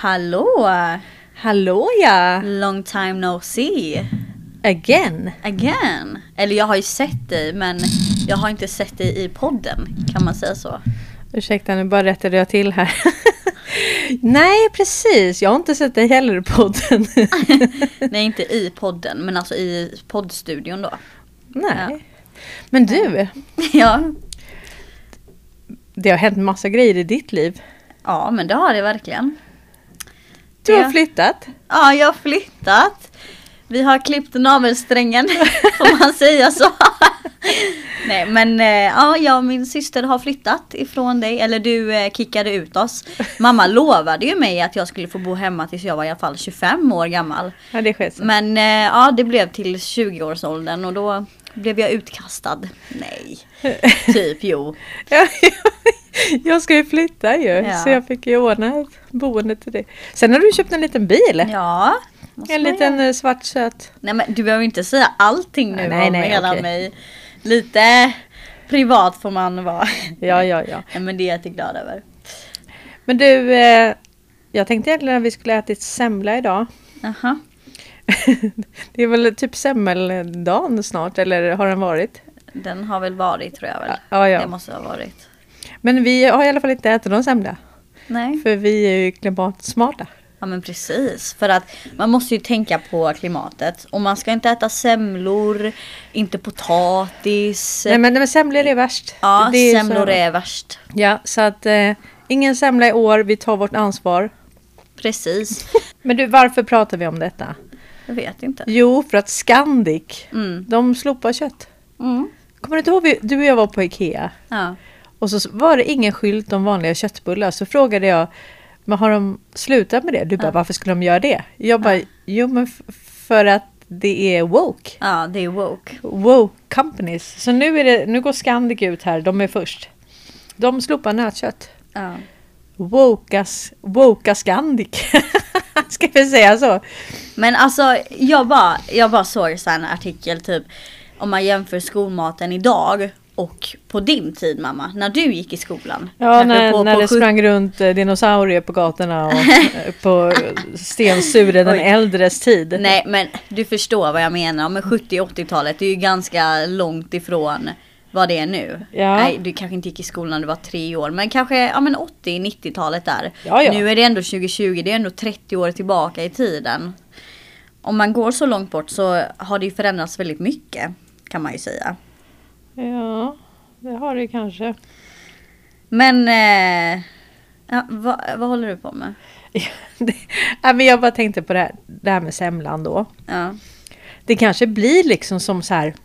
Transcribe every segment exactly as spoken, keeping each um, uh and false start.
Hallå! Hallå ja! Long time no see. Again? Again. Eller jag har ju sett dig, men jag har inte sett dig i podden, kan man säga så? Ursäkta, nu bara rättade jag till här. Nej, precis. Jag har inte sett dig heller i podden. Nej, inte i podden, men alltså i poddstudion då. Nej. Ja. Men du, Ja. det har hänt massa grejer i ditt liv. Ja, men det har det verkligen. Du Ja. har flyttat. Ja, jag har flyttat. Vi har klippt navelsträngen, får man säga så. Nej, men eh, ja, jag och min syster har flyttat ifrån dig. Eller du eh, kickade ut oss. Mamma lovade ju mig att jag skulle få bo hemma tills jag var i alla fall tjugofem år gammal. Ja, det sker så. Men eh, ja, det blev till tjugo-årsåldern och då blev jag utkastad. Nej, typ jo. Ja, jag ska ju flytta ju, Ja. så jag fick ju ordna ett boende till dig. Sen har du köpt en liten bil. Ja. måste En man liten göra. eh, svart söt. Nej, men du behöver inte säga allting nu Nej, om nej, hela okej. mig. Lite privat får man vara. Ja, ja, ja. Ja, men det är jag jätteglad över. Men du, eh, jag tänkte egentligen att vi skulle äta ett semla idag. Jaha. Det är väl typ semmeldagen snart, eller har den varit? Den har väl varit, tror jag väl. Ja, ja. Det måste ha varit. Men vi har i alla fall inte ätit någon semla. Nej. För vi är ju klimatsmarta. Ja, men precis. För att man måste ju tänka på klimatet. Och man ska inte äta semlor, inte potatis. Nej, men, nej, men semlor är värst. Ja, det är ju semlor så. är värst. Ja, så att eh, ingen semla i år. Vi tar vårt ansvar. Precis. Men du, varför pratar vi om detta? Jag vet inte. Jo, för att Scandic, Mm. de slopar kött. Mm. Kommer du inte ihåg, vi- du och jag var på Ikea. Ja. Och så var det ingen skylt om vanliga köttbullar. Så frågade jag, men har de slutat med det? Du bara, Ja. varför skulle de göra det? Jag bara, jo men f- för att det är woke. Ja, det är woke. Woke companies. Så nu, är det, nu går Scandic ut här, de är först. De slopar nötkött. Ja. Wokas, woka Scandic. Ska vi säga så? Men alltså, jag bara, jag bara såg så här en artikel typ. Om man jämför skolmaten idag och på din tid, mamma, när du gick i skolan. Ja, Kanske när, på, när på det sjut- sprang runt eh, dinosaurier på gatorna och eh, på stensuren den Oj. äldres tid. Nej, men du förstår vad jag menar. Men sjuttio-åttiotalet är ju ganska långt ifrån vad det är nu. Ja. Nej, du kanske inte gick i skolan när du var tre år. Men kanske ja, men åttio-nittiotalet där. Ja, ja. Nu är det ändå tjugo tjugo. Det är ändå trettio år tillbaka i tiden. Om man går så långt bort så har det ju förändrats väldigt mycket. Kan man ju säga. Ja, det har det kanske. Men eh, ja, vad, vad håller du på med? Det, ja, men jag bara tänkte på det här, det här med semlan då. Ja. Det kanske blir liksom som så här.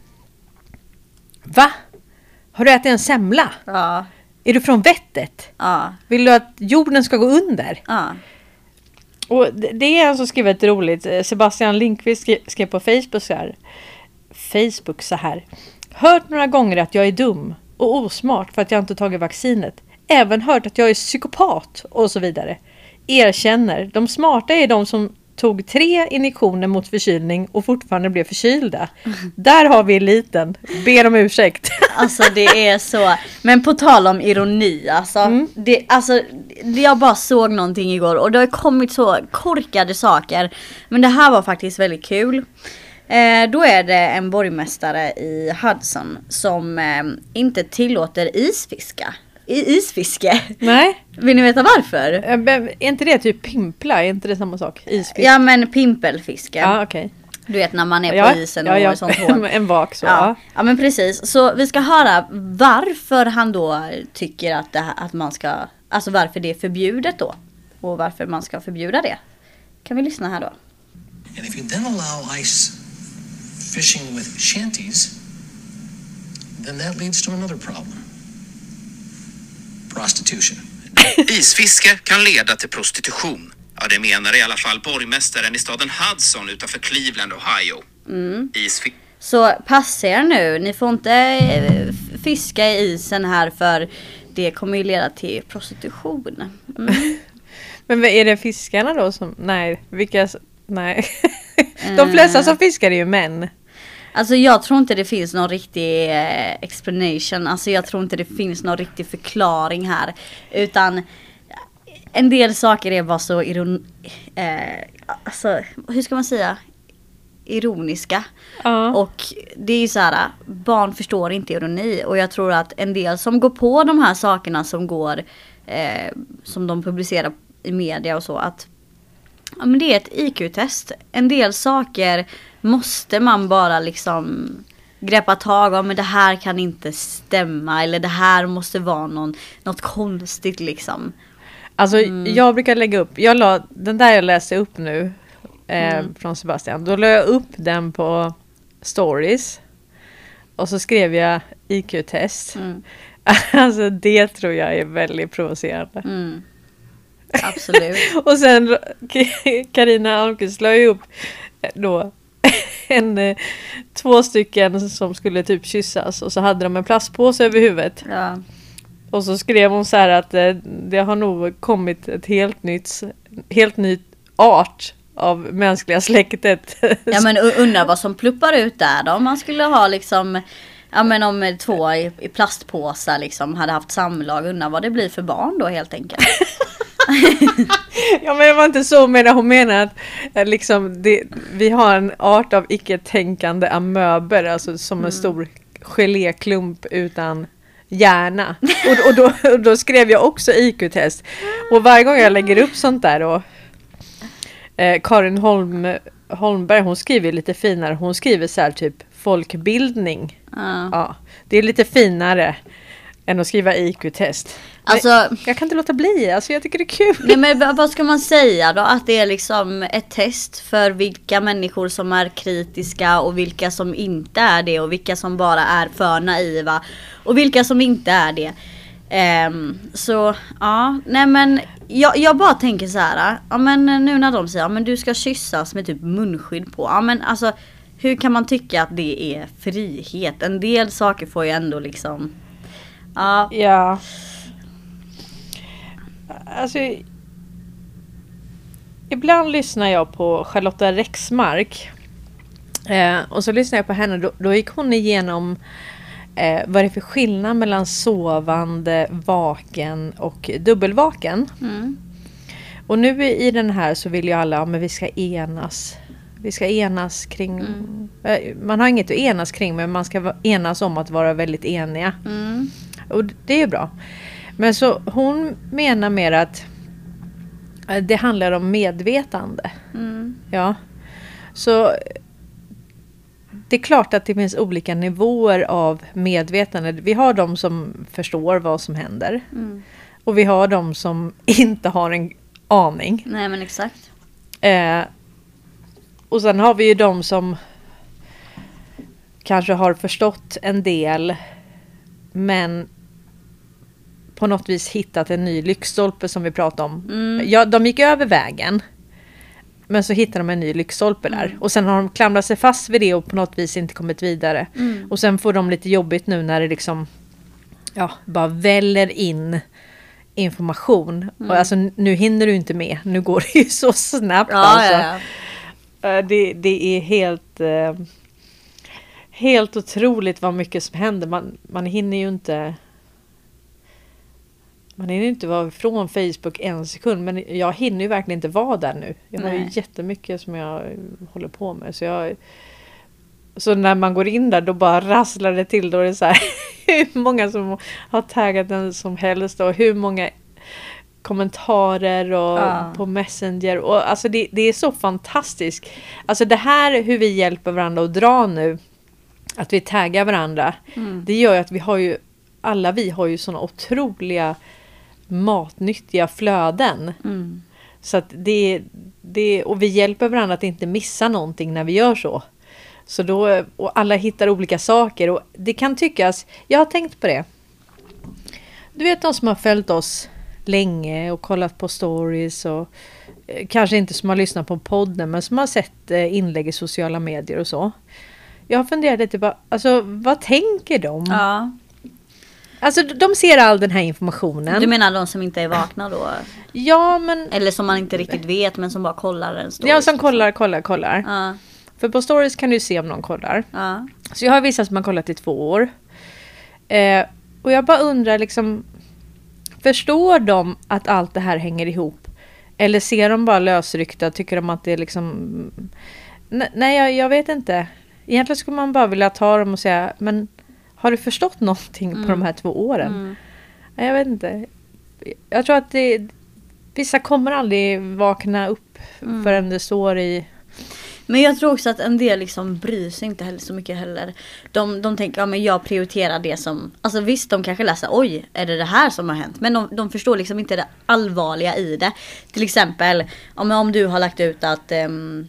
Va? Har du ätit en semla? Ja. Är du från vettet? Ja. Vill du att jorden ska gå under? Ja. Och det det är en som skrev ett roligt. eh, Sebastian Lindqvist skrev, skrev på Facebook så här. Facebook så här. Hört några gånger att jag är dum och osmart för att jag inte tagit vaccinet. Även hört att jag är psykopat och så vidare. Erkänner. De smarta är de som tog tre injektioner mot förkylning och fortfarande blev förkylda. Där har vi eliten. Ber om ursäkt. Alltså det är så. Men på tal om ironi, alltså, Mm. det, alltså det, jag bara såg någonting igår och det har kommit så korkade saker. Men det här var faktiskt väldigt kul. Eh, då är det en borgmästare i Hudson som eh, inte tillåter isfiska. I, isfiske. Nej. Vill ni veta varför? Eh, men Är inte det typ pimpla? Är inte det samma sak? Isfisk? Ja, men pimpelfiske. Ja, okej. Du vet när man är Ja, på isen ja, och ja. sånt hål. En vak så. Ja. Ja. ja, men precis. Så vi ska höra varför han då tycker att, det här, att man ska, alltså varför det är förbjudet då. Och varför man ska förbjuda det. Kan vi lyssna här då? And if you then allow ice fishing with shanties, then that leads to another problem. Prostitution. Isfiske kan leda till prostitution. Ja, det menar i alla fall borgmästaren i staden Hudson utanför Cleveland, Ohio. Mm. Isfiske. Så passa er nu. Ni får inte eh, fiska i isen här för det kommer ju leda till prostitution. Mm. Men vad är det fiskarna då som... Nej, vilka... Nej. De flesta som fiskar är ju män. Alltså jag tror inte det finns någon riktig eh, explanation. Alltså jag tror inte det finns någon riktig förklaring här. Utan en del saker är bara så iron... Eh, alltså, hur ska man säga? Ironiska. Ja. Och det är ju så här, barn förstår inte ironi. Och jag tror att en del som går på de här sakerna som går, eh, som de publicerar i media och så, att ja, men det är ett I Q-test. En del saker måste man bara liksom greppa tag av, men det här kan inte stämma, eller det här måste vara någon, något konstigt liksom. Alltså Mm. jag brukar lägga upp, jag la, den där jag läste upp nu eh, Mm. från Sebastian, då la jag upp den på stories och så skrev jag I Q-test. Mm. Alltså det tror jag är väldigt provocerande. Mm. Absolut. Och sen Carina Almqvist la ju upp då en, eh, två stycken som skulle typ kyssas och så hade de en plastpåse över huvudet. Ja. Och så skrev hon så här att eh, det har nog kommit ett helt nytt, helt nytt art av mänskliga släktet. Ja, men u- undrar vad som pluppar ut där då. Om man skulle ha liksom, ja men om två i, i plastpåsar liksom hade haft samlag, undrar vad det blir för barn då helt enkelt. Ja, men det var inte så, men hon menar att eh, liksom det, vi har en art av icke-tänkande amöber, alltså som en Mm. stor stor geléklump utan hjärna. Och, och, då, och då skrev jag också I Q-test. Och varje gång jag lägger upp sånt där då, eh, Karin Holm, Holmberg, hon skriver lite finare. Hon skriver så här typ folkbildning. Ja. Ja, det är lite finare än att skriva I Q-test. Alltså, Men jag kan inte låta bli, alltså jag tycker det är kul. nej men v- vad ska man säga då? Att det är liksom ett test för vilka människor som är kritiska och vilka som inte är det, och vilka som bara är för naiva och vilka som inte är det. Ehm, så ja, nej men jag, jag bara tänker så här, ja men nu när de säger, ja men du ska kyssas med typ munskydd på. Ja men alltså, hur kan man tycka att det är frihet? En del saker får ju ändå liksom, ja. Ja. Alltså, ibland lyssnar jag på Charlotta Rexmark. Eh, och så lyssnar jag på henne. Då, då gick hon igenom eh, vad det är för skillnad mellan sovande, vaken och dubbelvaken. Mm. Och nu i den här så vill ju alla, ja, men vi ska enas. Vi ska enas kring... Mm. Eh, man har inget att enas kring, men man ska va- enas om att vara väldigt eniga. Mm. Och det är ju bra. Men så hon menar mer att eh, det handlar om medvetande. Mm. Ja. Så det är klart att det finns olika nivåer av medvetande. Vi har de som förstår vad som händer. Mm. Och vi har de som inte har en aning. Nej men exakt. Eh, och sen har vi ju de som kanske har förstått en del, men på något vis hittat en ny lyktstolpe som vi pratade om. Mm. Ja, de gick över vägen, men så hittade de en ny lyktstolpe där. Mm. Och sen har de klamrat sig fast vid det och på något vis inte kommit vidare. Mm. Och sen får de lite jobbigt nu när det liksom ja, bara väller in information. Mm. Och alltså nu hinner du inte med. Nu går det ju så snabbt. Ja, alltså. ja, ja. Eh, Det, det är helt eh, helt otroligt vad mycket som händer. Man, man hinner ju inte man hinner inte vara ifrån Facebook en sekund. Men jag hinner ju verkligen inte vara där nu. Jag har ju Nej. jättemycket som jag håller på med. Så, jag, så när man går in där då bara rasslar det till. Då är det så här hur många som har taggat den som helst. Och hur många kommentarer och Ja. på Messenger. Och alltså det, det är så fantastiskt. Alltså det här hur vi hjälper varandra att dra nu. Att vi taggar varandra. Mm. Det gör ju att vi har ju alla vi har ju såna otroliga matnyttiga flöden. Mm. Så att det, det och vi hjälper varandra att inte missa någonting när vi gör så. Så då och alla hittar olika saker och det kan tyckas, jag har tänkt på det. Du vet de som har följt oss länge och kollat på stories och eh, kanske inte som har lyssnat på podden men som har sett eh, inlägg i sociala medier och så. Jag har funderat lite på, alltså vad tänker de? Ja. Alltså de ser all den här informationen. Du menar de som inte är vakna då? Ja, men Eller som man inte riktigt vet men som bara kollar en story. ja, som kollar, kollar, kollar. Ja. För på stories kan du se om någon kollar. Ja. Så jag har vissa som har kollat i två år. Eh, och jag bara undrar liksom, förstår de att allt det här hänger ihop? Eller ser de bara lösryckta? Tycker de att det är liksom... Nej, jag, jag vet inte. Egentligen skulle man bara vilja ta dem och säga, men har du förstått någonting mm. på de här två åren? Mm. Nej, jag vet inte. Jag tror att det, vissa kommer aldrig vakna upp mm. förrän det står i... Men jag tror också att en del liksom bryr sig inte heller så mycket heller. De, de tänker, ja men jag prioriterar det som... Alltså visst, de kanske läser, oj, är det det här som har hänt? Men de, de förstår liksom inte det allvarliga i det. Till exempel, om, om du har lagt ut att... Um,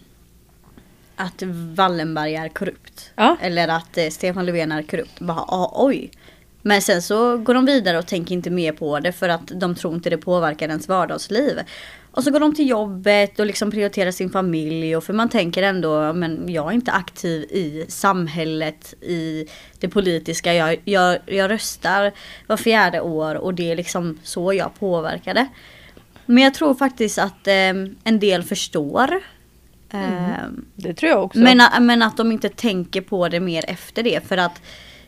att Wallenberg är korrupt. Ja. Eller att eh, Stefan Löfven är korrupt. Bara, ah, oj. Men sen så går de vidare och tänker inte mer på det. För att de tror inte det påverkar ens vardagsliv. Och så går de till jobbet och liksom prioriterar sin familj. Och för man tänker ändå, men jag är inte aktiv i samhället, i det politiska. Jag, jag, jag röstar var fjärde år och det är liksom så jag påverkar det. Men jag tror faktiskt att eh, en del förstår. Mm. Det tror jag också. Men, men att de inte tänker på det mer efter det. För att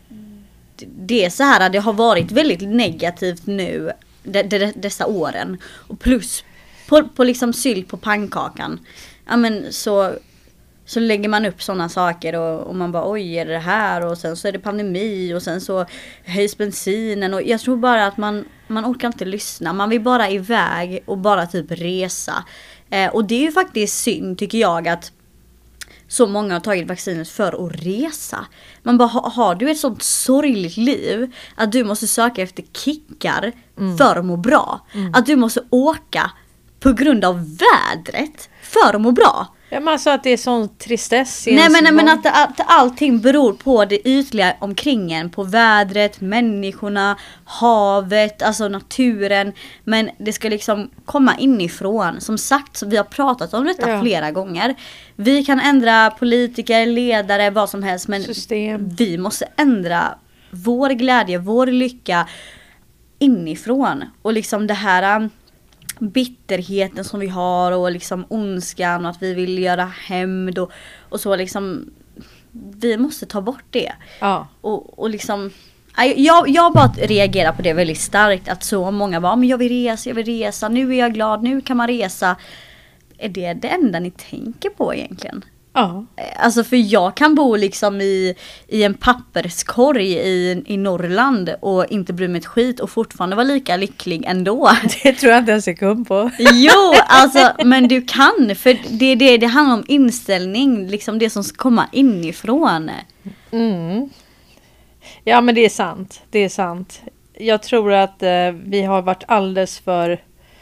det är så här, det har varit väldigt negativt nu de, de, dessa åren. Och plus på, på liksom sylt på pannkakan. Ja, men så, så lägger man upp sådana saker och, och man bara, oj, är det här? Och sen så är det pandemi och sen så höjs bensinen. Och jag tror bara att man, man orkar inte lyssna. Man vill bara iväg och bara typ resa. Eh, och det är ju faktiskt synd, tycker jag, att så många har tagit vaccinet för att resa. Man bara, ha, har du ett sånt sorgligt liv att du måste söka efter kickar mm. för att må bra? Mm. Att du måste åka på grund av vädret för att må bra? Ja, men alltså att det är sån tristess. Nej, men, nej, men att, att allting beror på det ytliga omkring en. På vädret, människorna, havet, alltså naturen. Men det ska liksom komma inifrån. Som sagt, så vi har pratat om detta ja. flera gånger. Vi kan ändra politiker, ledare, vad som helst. Men system. Vi måste ändra vår glädje, vår lycka inifrån. Och liksom det här... bitterheten som vi har och liksom ondskan och att vi vill göra hämnd och, och så liksom vi måste ta bort det. Ja. Och, och liksom jag, jag bara reagerar på det väldigt starkt att så många bara, men jag vill resa, jag vill resa, nu är jag glad, nu kan man resa. Är det det enda ni tänker på egentligen? Ja. Alltså för jag kan bo liksom i, i en papperskorg i, i Norrland och inte bry mig ett skit och fortfarande vara lika lycklig ändå. Det tror jag inte ens jag kom på. Jo, alltså, men du kan. För det, det, det handlar om inställning, liksom det som ska komma inifrån. Mm. Ja, men det är sant. Det är sant. Jag tror att eh, vi har varit alldeles för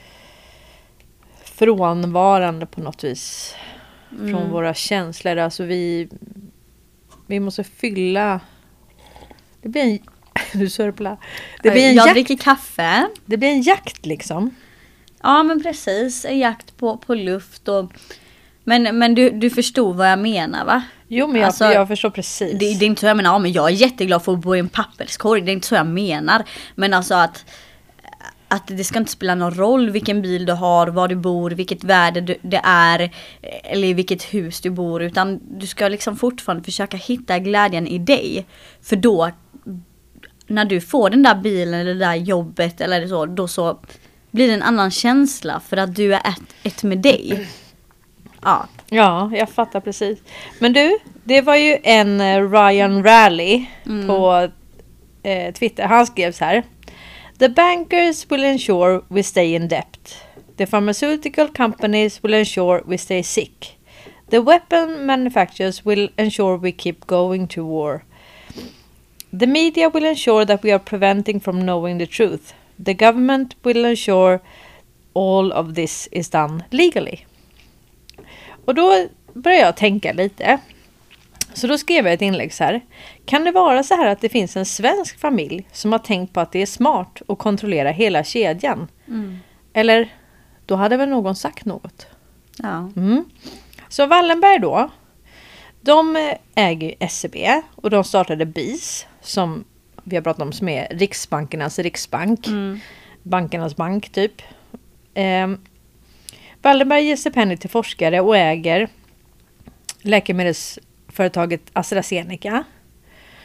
frånvarande på något vis. Från mm. våra känslor. Alltså vi vi måste fylla. Det blir en du sörplar. Det blir en jag jakt. dricker kaffe. Det blir en jakt liksom. Ja, men precis, en jakt på på luft och men men du du förstår vad jag menar, va? Jo, men jag, alltså, jag förstår precis. Det, det är inte så jag menar, ja, men jag är jätteglad för att bo i en papperskorg. Det är inte så jag menar, men alltså att att det ska inte spela någon roll vilken bil du har, var du bor, vilket väder det är eller i vilket hus du bor, utan du ska liksom fortfarande försöka hitta glädjen i dig. För då när du får den där bilen eller det där jobbet eller så, då så blir det en annan känsla för att du är ett, ett med dig. Ja. Ja, jag fattar precis. Men du, det var ju en Ryan Rally mm. på eh, Twitter. Han skrev så här: The bankers will ensure we stay in debt. The pharmaceutical companies will ensure we stay sick. The weapon manufacturers will ensure we keep going to war. The media will ensure that we are preventing from knowing the truth. The government will ensure all of this is done legally. Och då började jag tänka lite. Så då skrev jag ett inlägg så här. Kan det vara så här att det finns en svensk familj som har tänkt på att det är smart att kontrollera hela kedjan? Mm. Eller då hade väl någon sagt något. Ja. Mm. Så Wallenberg då, de äger ju S E B och de startade B I S som vi har pratat om, som är Riksbankernas riksbank. Mm. Bankernas bank typ. Eh, Wallenberg ger stipendier till forskare och äger läkemedelsföretaget AstraZeneca.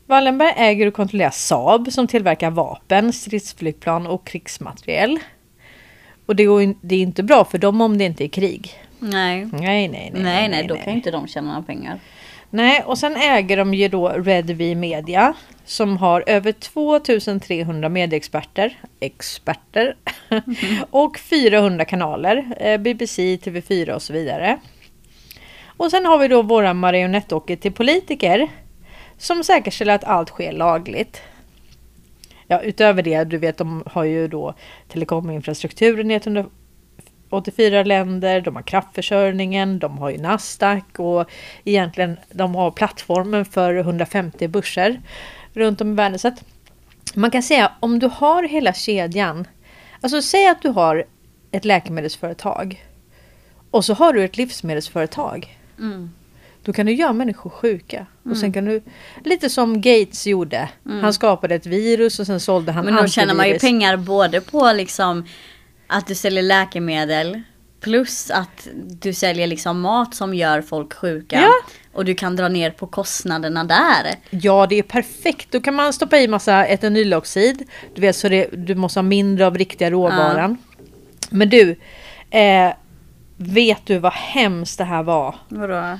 Wallenberg äger och kontrollerar Saab som tillverkar vapen, stridsflygplan och krigsmateriel. Och det, går, det är inte bra för dem om det inte är krig. Nej. Nej, nej, nej. Nej, nej, nej, då nej. kan inte de tjäna några pengar. Nej, och sen äger de ju då Redvi Media som har över tvåtusen-trehundra medieexperter, experter, mm-hmm. och fyrahundra kanaler, B B C, T V fyra och så vidare. Och sen har vi då våra marionettåker till politiker som säkerställer att allt sker lagligt. Ja, utöver det, du vet, de har ju då telekominfrastrukturen i etthundraåttiofyra länder, de har kraftförsörjningen, de har ju Nasdaq och egentligen de har plattformen för hundrafemtio börser runt om i världen. Så att man kan säga, om du har hela kedjan, alltså säg att du har ett läkemedelsföretag och så har du ett livsmedelsföretag. Mm. Då kan du göra människor sjuka. Mm. Och sen kan du, lite som Gates gjorde. Mm. Han skapade ett virus och sen sålde han antivirus. Men då tjänar man ju pengar både på liksom att du säljer läkemedel plus att du säljer liksom mat som gör folk sjuka. Ja. Och du kan dra ner på kostnaderna där. Ja, det är perfekt. Då kan man stoppa i massa etanyloxid. Du vet, så det, du måste ha mindre av riktiga råvaran. Ja. Men du, eh, vet du vad hemskt det här var? Vadå?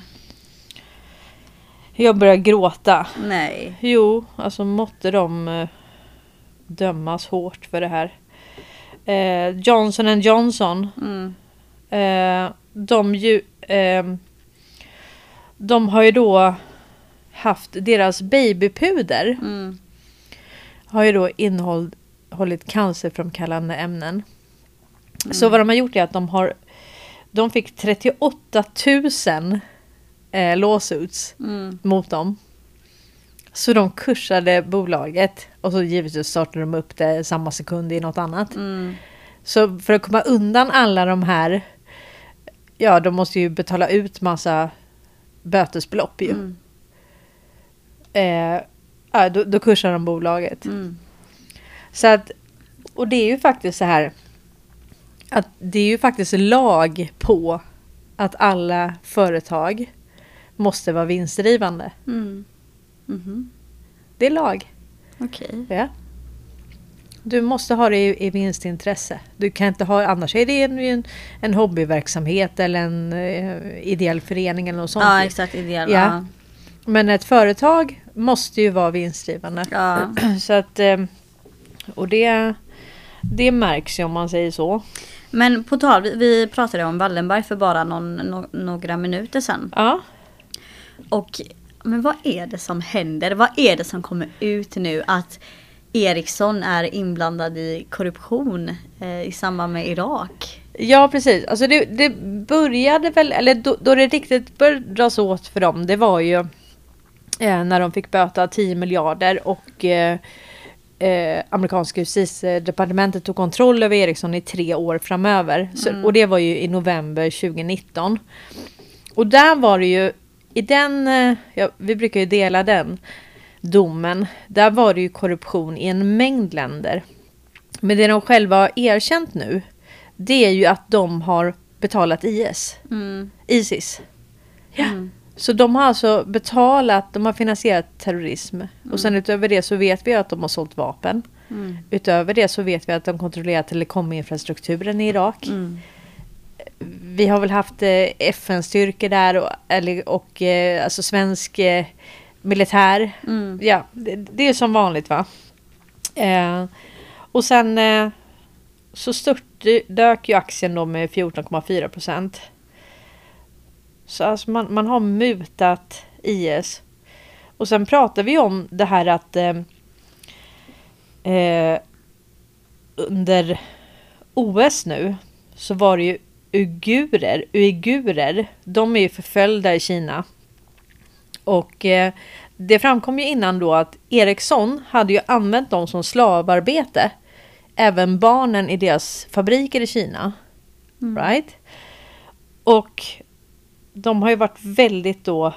Jag börjar gråta. Nej. Jo, alltså måtte de eh, dömas hårt för det här. Eh, Johnson and Johnson. Mm. Eh, de ju... Eh, de har ju då haft deras babypuder. Mm. Har ju då innehållit cancerframkallande ämnen. Mm. Så vad de har gjort är att de har... De fick trettioåtta tusen eh, lawsuits mm. mot dem. Så de kursade bolaget. Och så givetvis startade de upp det samma sekund i något annat. Mm. Så för att komma undan alla de här... Ja, de måste ju betala ut massa bötesbelopp ju. Mm. Eh, ja, då, då kursar de bolaget. Mm. Så att... Och det är ju faktiskt så här... Att det är ju faktiskt lag på att alla företag måste vara vinstdrivande. Mm. Mm-hmm. Det är lag. Okej. Okay. Ja. Du måste ha det i, i vinstintresse. Du kan inte ha, annars är det en, en hobbyverksamhet eller en uh, ideell förening eller något sånt. Ja, exakt, ideell. Ja. Ja. Men ett företag måste ju vara vinstdrivande. Ja. Så att, och det, det märks ju om man säger så. Men på tal, vi, vi pratade om Wallenberg för bara någon, no, några minuter sedan. Ja. Och, men vad är det som händer? Vad är det som kommer ut nu? Att Ericsson är inblandad i korruption eh, i samband med Irak. Ja, precis. Alltså det, det började väl, eller då, då det riktigt började dras åt för dem, det var ju eh, när de fick böta tio miljarder och eh, eh, amerikanska justitiedepartementet tog kontroll över Ericsson i tre år framöver. Så, mm. Och det var ju i november tjugonitton. Och där var det ju, i den, eh, ja, vi brukar ju dela den domen, där var det ju korruption i en mängd länder. Men det de själva har erkänt nu, det är ju att de har betalat I S. Mm. Isis. Ja. Mm. Så de har alltså betalat, de har finansierat terrorism. Mm. Och sen utöver det så vet vi att de har sålt vapen. Mm. Utöver det så vet vi att de kontrollerar telekominfrastrukturen i Irak. Mm. Vi har väl haft eh, F N-styrkor där och, eller, och eh, alltså svensk eh, militär. Mm. Ja, det, det är som vanligt, va? Eh, och sen eh, så störtdök ju aktien då med fjorton komma fyra procent. Så alltså man, man har mutat I S. Och sen pratar vi om det här att eh, eh, under O S nu så var det ju uigurer, uigurer. De är ju förföljda i Kina. Och eh, det framkom ju innan då att Ericsson hade ju använt dem som slavarbete. Även barnen i deras fabriker i Kina. Mm. Right? Och de har ju varit väldigt då...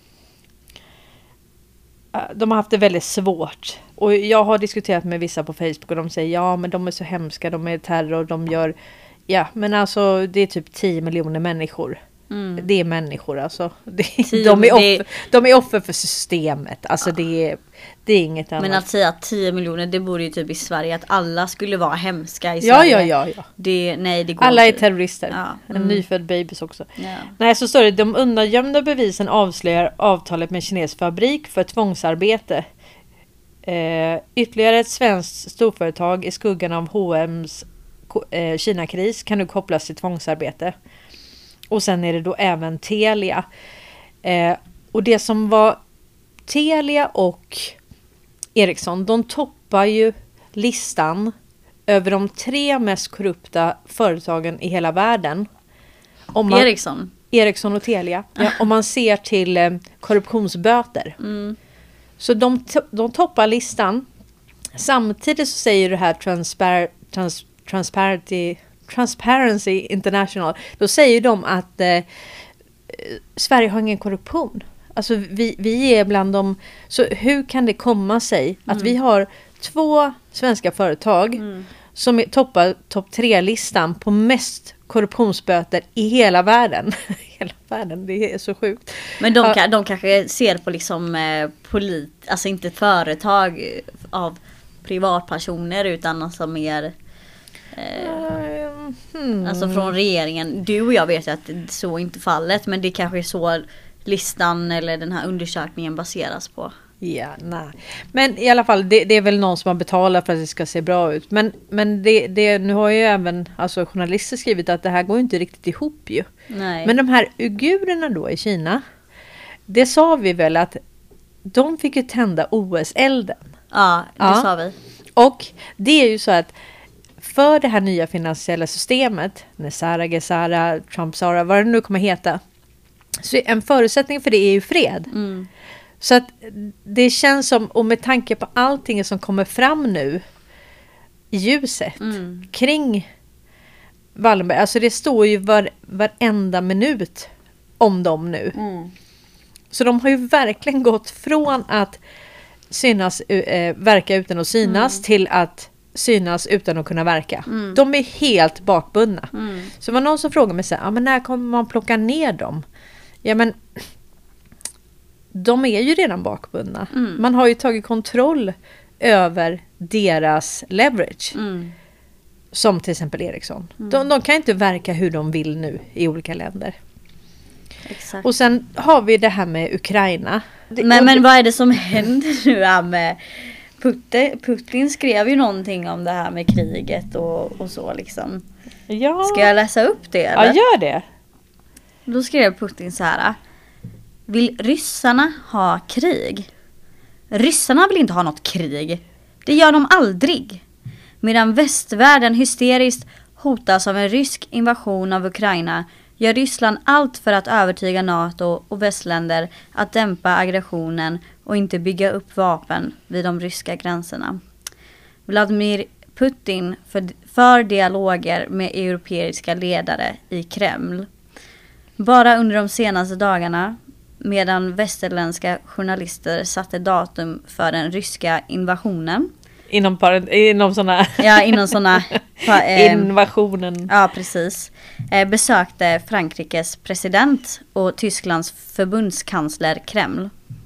De har haft det väldigt svårt. Och jag har diskuterat med vissa på Facebook och de säger ja, men de är så hemska, de är terror, de gör... Ja, men alltså det är typ tio miljoner människor Mm. Det är människor alltså. Det, tio, de, är offer, det, de är offer för systemet. Alltså ja. det, är, det är inget annat. Men att säga tio miljoner, det borde ju typ i Sverige. Att alla skulle vara hemska i ja, Sverige. Ja, ja, ja. Det, nej, det går alla inte. är terrorister. Ja. Mm. En nyfödd babys också. Ja. Nej, så står det. De undangömda bevisen avslöjar avtalet med kinesisk fabrik för tvångsarbete. Eh, ytterligare ett svenskt storföretag i skuggan av H och M:s eh, Kina-kris kan nu kopplas till tvångsarbete. Och sen är det då även Telia. Eh, och det som var Telia och Ericsson, de toppar ju listan över de tre mest korrupta företagen i hela världen. Om man, Ericsson? Ericsson och Telia. Ja, om man ser till eh, korruptionsböter. Mm. Så de, de toppar listan. Samtidigt så säger det här Transpar, trans, Transparency, Transparency International. Då säger de att eh, Sverige har ingen korruption. Alltså vi, vi är bland dem. Så hur kan det komma sig att mm. vi har två svenska företag mm. som är toppar topp tre-listan på mest korruptionsböter i hela världen. Hela världen, det är så sjukt. Men de, ja. de kanske ser på liksom eh, polit, alltså inte företag av privatpersoner utan alltså mer eh, hmm. alltså från regeringen. Du och jag vet att så inte fallet, men det kanske är så listan eller den här undersökningen baseras på. Ja, nej. Men i alla fall, det, det är väl någon som har betalat för att det ska se bra ut. Men, men det, det, nu har ju även alltså, journalister skrivit att det här går inte riktigt ihop ju. Nej. Men de här uigurerna då i Kina, det sa vi väl att de fick ju tända O S-elden. Ja, det ja. sa vi. Och det är ju så att för det här nya finansiella systemet, Nesara, Gesara, Trumpsara, vad det nu kommer heta, så en förutsättning för det är ju fred. Mm. Så att det känns som, och med tanke på allting som kommer fram nu i ljuset mm. kring Wallenberg, alltså det står ju var, varenda minut om dem nu. Mm. Så de har ju verkligen gått från att synas, äh, verka utan att synas mm. till att synas utan att kunna verka. Mm. De är helt bakbundna. Mm. Så det var någon som frågade mig så här, ja, men när kommer man plocka ner dem? Ja, men de är ju redan bakbundna. Mm. Man har ju tagit kontroll över deras leverage. Mm. Som till exempel Ericsson. Mm. De, de kan inte verka hur de vill nu i olika länder. Exakt. Och sen har vi det här med Ukraina. Men, men vad är det som händer nu här med Putin? Putin skrev ju någonting om det här med kriget och, och så liksom. Ja. Ska jag läsa upp det? Eller? Ja, gör det. Då skrev Putin så här: vill ryssarna ha krig? Ryssarna vill inte ha något krig. Det gör de aldrig. Medan västvärlden hysteriskt hotas av en rysk invasion av Ukraina gör Ryssland allt för att övertyga NATO och västländer att dämpa aggressionen och inte bygga upp vapen vid de ryska gränserna. Vladimir Putin för, för dialoger med europeiska ledare i Kreml. Bara under de senaste dagarna, medan västerländska journalister satte datum för den ryska invasionen. Inom, inom såna... Ja, inom såna... eh, Invasionen. Ja, precis. Eh, besökte Frankrikes president och Tysklands förbundskansler Kreml.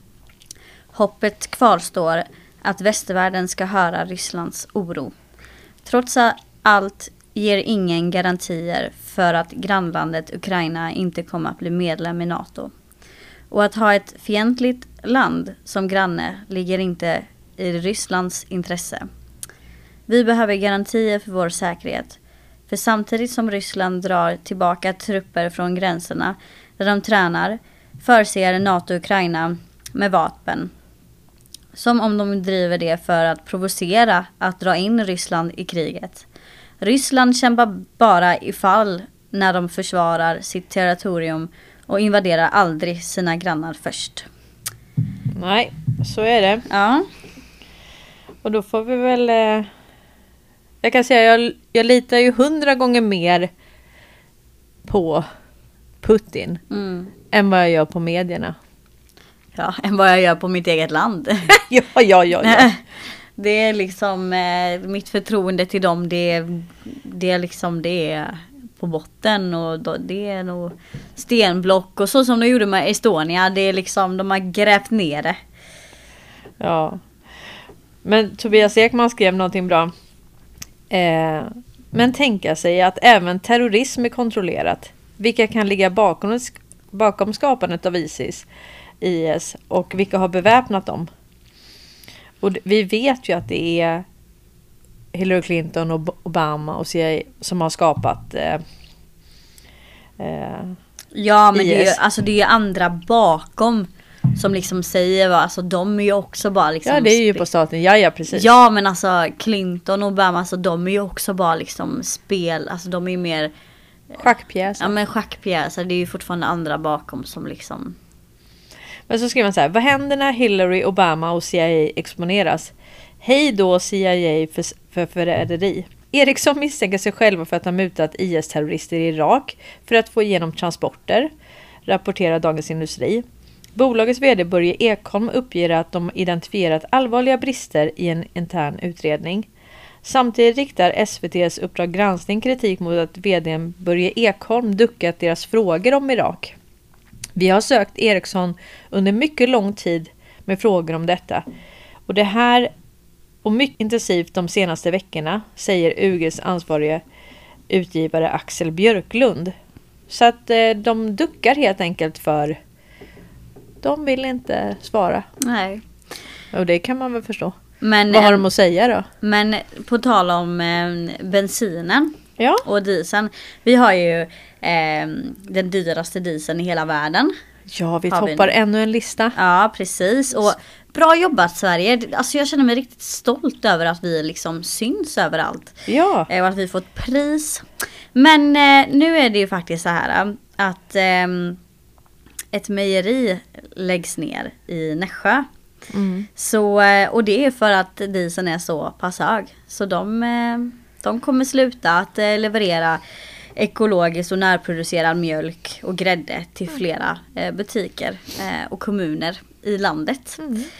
Hoppet kvarstår att västvärlden ska höra Rysslands oro. Trots allt ger ingen garantier för att grannlandet Ukraina inte kommer att bli medlem i NATO. Och att ha ett fientligt land som granne ligger inte i Rysslands intresse. Vi behöver garantier för vår säkerhet. För samtidigt som Ryssland drar tillbaka trupper från gränserna där de tränar, förser NATO Ukraina med vapen. Som om de driver det för att provocera att dra in Ryssland i kriget. Ryssland kämpar bara ifall när de försvarar sitt territorium och invaderar aldrig sina grannar först. Nej, så är det. Ja. Och då får vi väl... Eh, jag kan säga, jag, jag litar ju hundra gånger mer på Putin mm. än vad jag gör på medierna. Ja, än vad jag gör på mitt eget land. ja, ja, ja, ja. Det är liksom eh, mitt förtroende till dem. Det, det är liksom det är på botten och då, det är nog stenblock och så som de gjorde med Estonia, det är liksom de har grävt ner det. Ja. Men Tobias Ekman skrev någonting bra. Eh, men tänka sig att även terrorism är kontrollerat. Vilka kan ligga bakom, bakom skapandet av ISIS, I S och vilka har beväpnat dem. Och vi vet ju att det är Hillary Clinton och Obama och C I A som har skapat eh, eh, ja men I S. det är ju, alltså det är ju andra bakom som liksom säger va, alltså de är ju också bara liksom ja det är ju på staten, ja ja precis. Ja men alltså Clinton och Obama, alltså de är ju också bara liksom spel, alltså de är ju mer schackpjäser. Ja men schackpjäser, det är ju fortfarande andra bakom som liksom. Men så skriver man så här: vad händer när Hillary, Obama och C I A exponeras? Hej då C I A för, för förräderi. Ericsson misstänker sig själva för att ha mutat I S-terrorister i Irak för att få igenom transporter, rapporterar Dagens Industri. Bolagets vd Börje Ekholm uppger att de identifierat allvarliga brister i en intern utredning. Samtidigt riktar S V T:s Uppdrag granskning kritik mot att vdn Börje Ekholm duckat deras frågor om Irak. Vi har sökt Ericsson under mycket lång tid med frågor om detta. Och det här och mycket intensivt de senaste veckorna, säger U G:s ansvariga utgivare Axel Björklund. Så att eh, de duckar helt enkelt för de vill inte svara. Nej. Och det kan man väl förstå. Men, vad har de att säga då? Men på tal om eh, bensinen ja. och dieseln. Vi har ju eh, den dyraste dieseln i hela världen. Ja, vi har toppar vi ännu en lista. Ja, precis. Och bra jobbat Sverige. Alltså jag känner mig riktigt stolt över att vi liksom syns överallt. Ja. Och att vi fått pris. Men eh, nu är det ju faktiskt så här att eh, ett mejeri läggs ner i Nässjö. Mm. Så, och det är för att dieseln är så pass hög. Så de, de kommer sluta att leverera ekologiskt och närproducerad mjölk och grädde till flera butiker och kommuner i landet.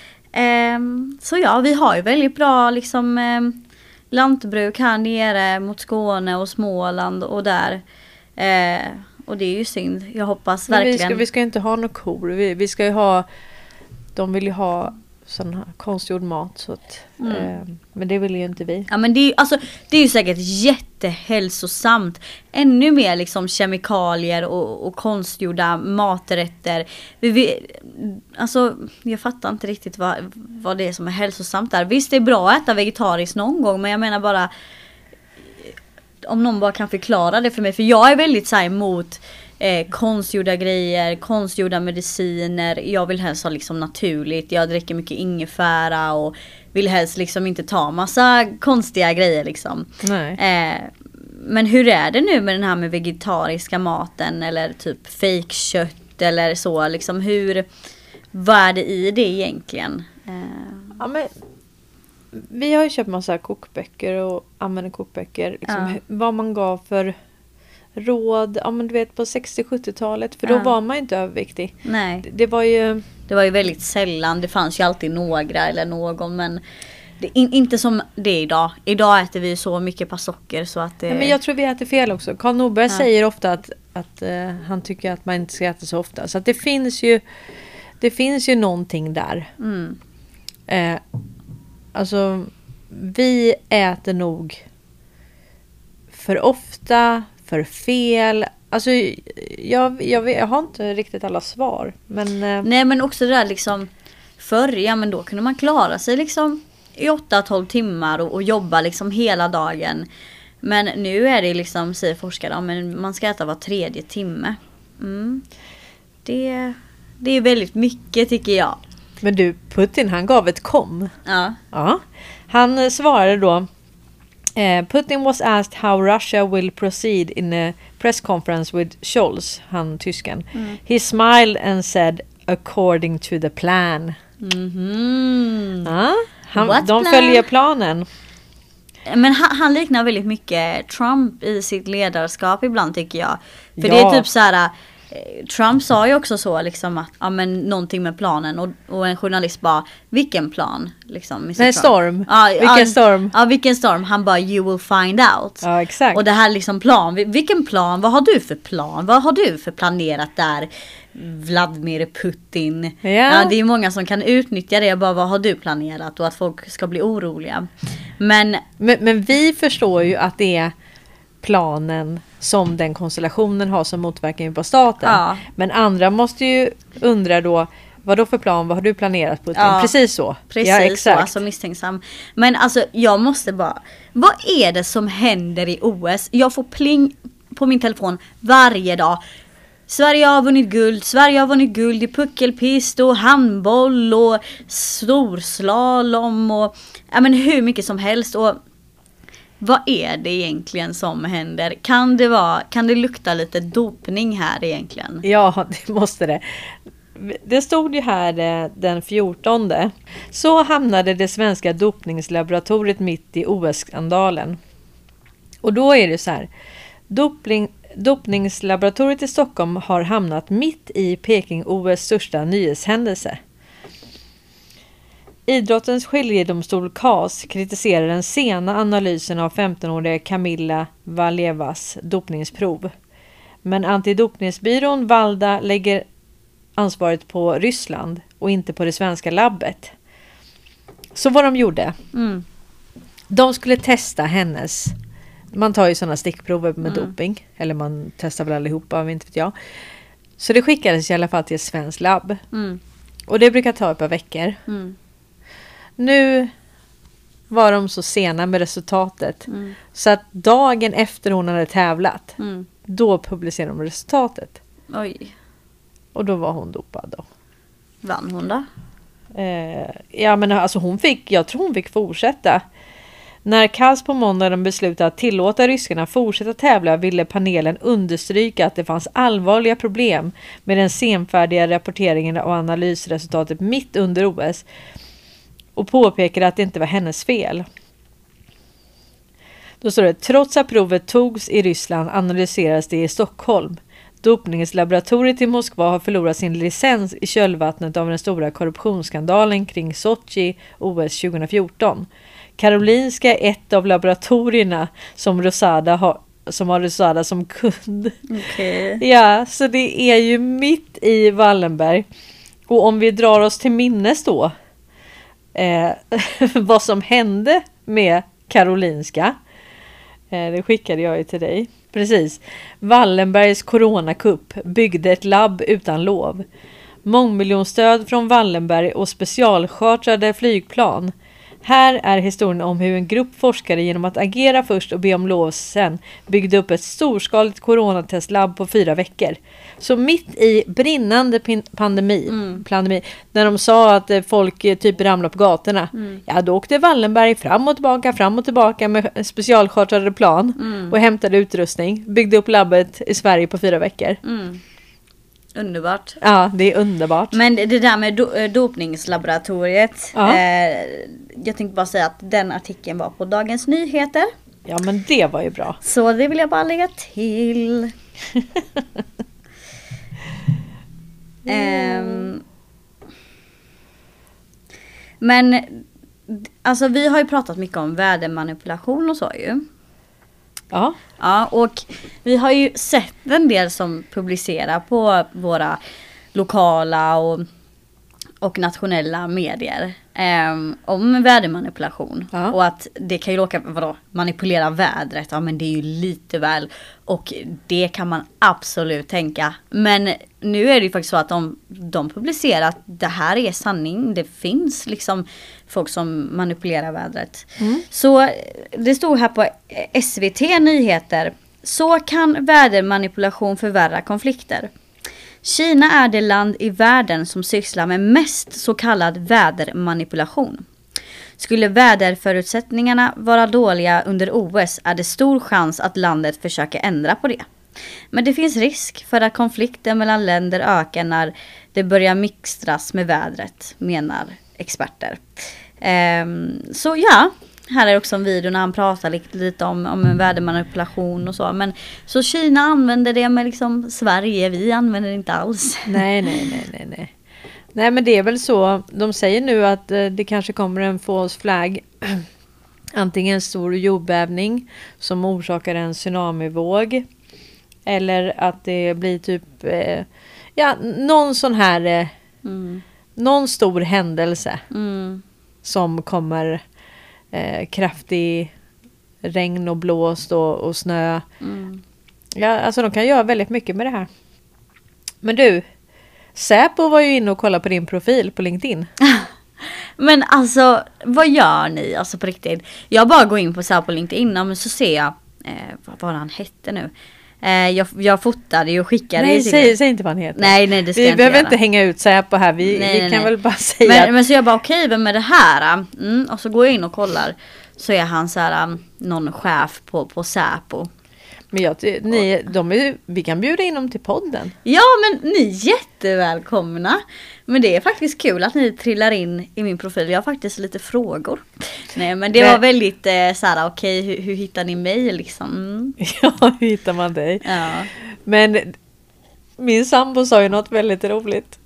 Mm. Så ja, vi har ju väldigt bra liksom, lantbruk här nere mot Skåne och Småland och där. Och det är ju synd. Jag hoppas verkligen. Vi ska, vi ska inte ha några kor. Vi, vi ska ju ha. De vill ju ha sån här konstgjord mat. Så att, mm. eh, men det vill ju inte vi. Ja men det är, alltså, det är ju säkert jättehälsosamt. Ännu mer liksom kemikalier och, och konstgjorda maträtter. Vi, vi, alltså jag fattar inte riktigt vad, vad det är som är hälsosamt där. Visst det är bra att äta vegetariskt någon gång. Men jag menar bara. Om någon bara kan förklara det för mig. För jag är väldigt så här emot Eh, konstgjorda grejer, konstgjorda mediciner. Jag vill helst ha liksom naturligt. Jag dricker mycket ingefära och vill helst liksom inte ta massa konstiga grejer liksom. Nej. Eh, men hur är det nu med den här med vegetariska maten eller typ fejkkött eller så liksom hur, vad är det i det egentligen? Eh. Ja men vi har ju köpt massa kokböcker och använder kokböcker liksom, Ja. vad man gav för råd, ja men du vet på sextio-sjuttiotalet för då Ja. var man ju inte överviktig. Nej. Det, det var ju Det var ju väldigt sällan, det fanns ju alltid några eller någon men det, in, inte som det är idag. Idag äter vi så mycket på socker så att det... ja, men jag tror vi äter fel också. Karl Norberg Ja. säger ofta att, att uh, han tycker att man inte ska äta så ofta. Så att det finns ju det finns ju någonting där. Mm. Eh, alltså vi äter nog för ofta, för fel. Alltså jag, jag, jag har inte riktigt alla svar. Men, eh, Nej men också det där liksom förr, ja men då kunde man klara sig liksom i åtta till tolv timmar och, och jobba liksom hela dagen. Men nu är det liksom, säger forskare, ja, men man ska äta var tredje timme. Mm. Det, det är väldigt mycket tycker jag. men du, Putin han gav ett kom. Ja. Ja. Han eh, svarade då eh, Putin was asked how Russia will proceed in a press conference with Scholz, han tysken. Mm. He smiled and said according to the plan. Mhm. Ja, han, What de plan? följer planen. Men han, han liknar väldigt mycket Trump i sitt ledarskap ibland tycker jag. För Ja. det är typ så här Trump sa ju också så liksom att ja, men någonting med planen och, och en journalist bara vilken plan liksom mister Nej, Trump. storm. Ja, vilken ja, storm. Ja, vilken storm. Han bara you will find out. Ja, exakt. Och det här liksom plan. Vilken plan? Vad har du för plan? Vad har du för planerat där? Vladimir Putin. Ja. Ja, det är många som kan utnyttja det. Bara vad har du planerat? Och att folk ska bli oroliga. Men Men, men vi förstår ju att det är planen som den konstellationen har som motverkning på staten. Ja. Men andra måste ju undra då, vad då för plan, vad har du planerat Putin? Ja, precis så. Precis ja, så, exakt. alltså misstänksam. Men alltså jag måste bara, vad är det som händer i O S? Jag får pling på min telefon varje dag. Sverige har vunnit guld, Sverige har vunnit guld i puckelpist och handboll och storslalom och ja, men hur mycket som helst. Och vad är det egentligen som händer? Kan det vara, kan det lukta lite dopning här egentligen? Ja, det måste det. Det stod ju här eh, den fjortonde. Så hamnade det svenska dopningslaboratoriet mitt i O S-skandalen. Och då är det så här. Dopning, dopningslaboratoriet i Stockholm har hamnat mitt i Peking-O S största nyhetshändelse. Idrottens skiljedomstol C A S kritiserar den sena analysen av femtonåriga Camilla Valievas dopningsprov. Men antidopningsbyrån Valda lägger ansvaret på Ryssland och inte på det svenska labbet. Så vad de gjorde? Mm. De skulle testa hennes... Man tar ju sådana stickprover med Mm. doping. Eller man testar väl allihopa, inte vet jag. Så det skickades i alla fall till ett svenskt labb. Mm. Och det brukar ta ett par veckor. Mm. Nu var de så sena med resultatet. Mm. Så att dagen efter hon hade tävlat. Mm. Då publicerade de resultatet. Oj, Och då var hon dopad då. vann hon då? Eh, ja men alltså hon fick, jag tror hon fick fortsätta. När C A S på måndagen beslutade att tillåta ryskarna fortsätta tävla ville panelen understryka att det fanns allvarliga problem med den senfärdiga rapporteringen och analysresultatet mitt under O S och påpekade att det inte var hennes fel. Då står det, trots att provet togs i Ryssland analyseras det i Stockholm. Dopningslaboratoriet i Moskva har förlorat sin licens i kölvattnet av den stora korruptionsskandalen kring Sochi O S tjugohundrafjorton. Karolinska är ett av laboratorierna som Rosada har, som har Rosada som kund. Okej. Ja, så det är ju mitt i Wallenberg. Och om vi drar oss till minnes då eh, vad som hände med Karolinska. Eh, det skickade jag ju till dig. Precis. Wallenbergs coronakupp byggde ett labb utan lov. Mångmiljonstöd från Wallenberg och specialchartrade flygplan. Här är historien om hur en grupp forskare genom att agera först och be om lov sen byggde upp ett storskaligt coronatestlabb på fyra veckor. Så mitt i brinnande pin- pandemi, Mm. pandemi, när de sa att eh, folk eh, typ ramlade på gatorna, Mm. ja då åkte Wallenberg fram och tillbaka, fram och tillbaka med specialchartrade plan Mm. och hämtade utrustning, byggde upp labbet i Sverige på fyra veckor. Mm. Underbart. Ja, det är underbart. Men det där med do- eh, dopningslaboratoriet. Ja. Eh, jag tänkte bara säga att den artikeln var på Dagens Nyheter. Ja, men det var ju bra. Så det vill jag bara lägga till. Ehm, men alltså vi har ju pratat mycket om vädermanipulation och så ju. Ja, Ja, och vi har ju sett en del som publicerar på våra lokala och, och nationella medier eh, om vädermanipulation. Ja. Och att det kan ju råka, vadå, manipulera vädret, ja men det är ju lite väl. Och det kan man absolut tänka. Men nu är det ju faktiskt så att de, de publicerar att det här är sanning. Det finns liksom folk som manipulerar vädret. Mm. Så det stod här på S V T Nyheter. Så kan vädermanipulation förvärra konflikter. Kina är det land i världen som sysslar med mest så kallad vädermanipulation. Skulle väderförutsättningarna vara dåliga under O S är det stor chans att landet försöker ändra på det. Men det finns risk för att konflikten mellan länder ökar när det börjar mixtras med vädret, menar experter. Ehm, så ja, Här är också en video när han pratar lite, lite om, om en värdemanipulation och så. Men så Kina använder det, med liksom Sverige, vi använder det inte alls. Nej, nej, nej, nej, nej. Nej, men det är väl så. De säger nu att eh, det kanske kommer en false flag. Antingen en stor jordbävning som orsakar en tsunamivåg. Eller att det blir typ eh, ja, någon sån här eh, Mm. någon stor händelse Mm. som kommer eh, kraftig regn och blåst och, och snö. Mm. Ja, alltså de kan göra väldigt mycket med det här. Men du, Säpo var ju inne och kollade på din profil på LinkedIn. Men alltså, vad gör ni? Alltså på riktigt. Jag bara går in på så här på LinkedIn, men så ser jag, eh, vad var han hette nu? Eh, jag, jag fotade och skickade. Nej, till säg, säg inte vad han heter. Nej, nej, det ska vi jag inte behöver göra. inte hänga ut Säpo här. Vi, Nej, vi nej, kan nej. väl bara säga. Men, men så jag bara, okej, vem är det här? Mm, och så går jag in och kollar. Så är han så här, um, någon chef på, på Säpo. Men jag, ty- ni, de är, vi kan bjuda in dem till podden. Ja, men ni är jättevälkomna. Men det är faktiskt kul att ni trillar in i min profil. Jag har faktiskt lite frågor. Nej, men det Nej. var väldigt eh, så här, okej, hur, hur hittar ni mig liksom? Mm. Ja, hur hittar man dig? Ja. Men min sambo sa ju något väldigt roligt.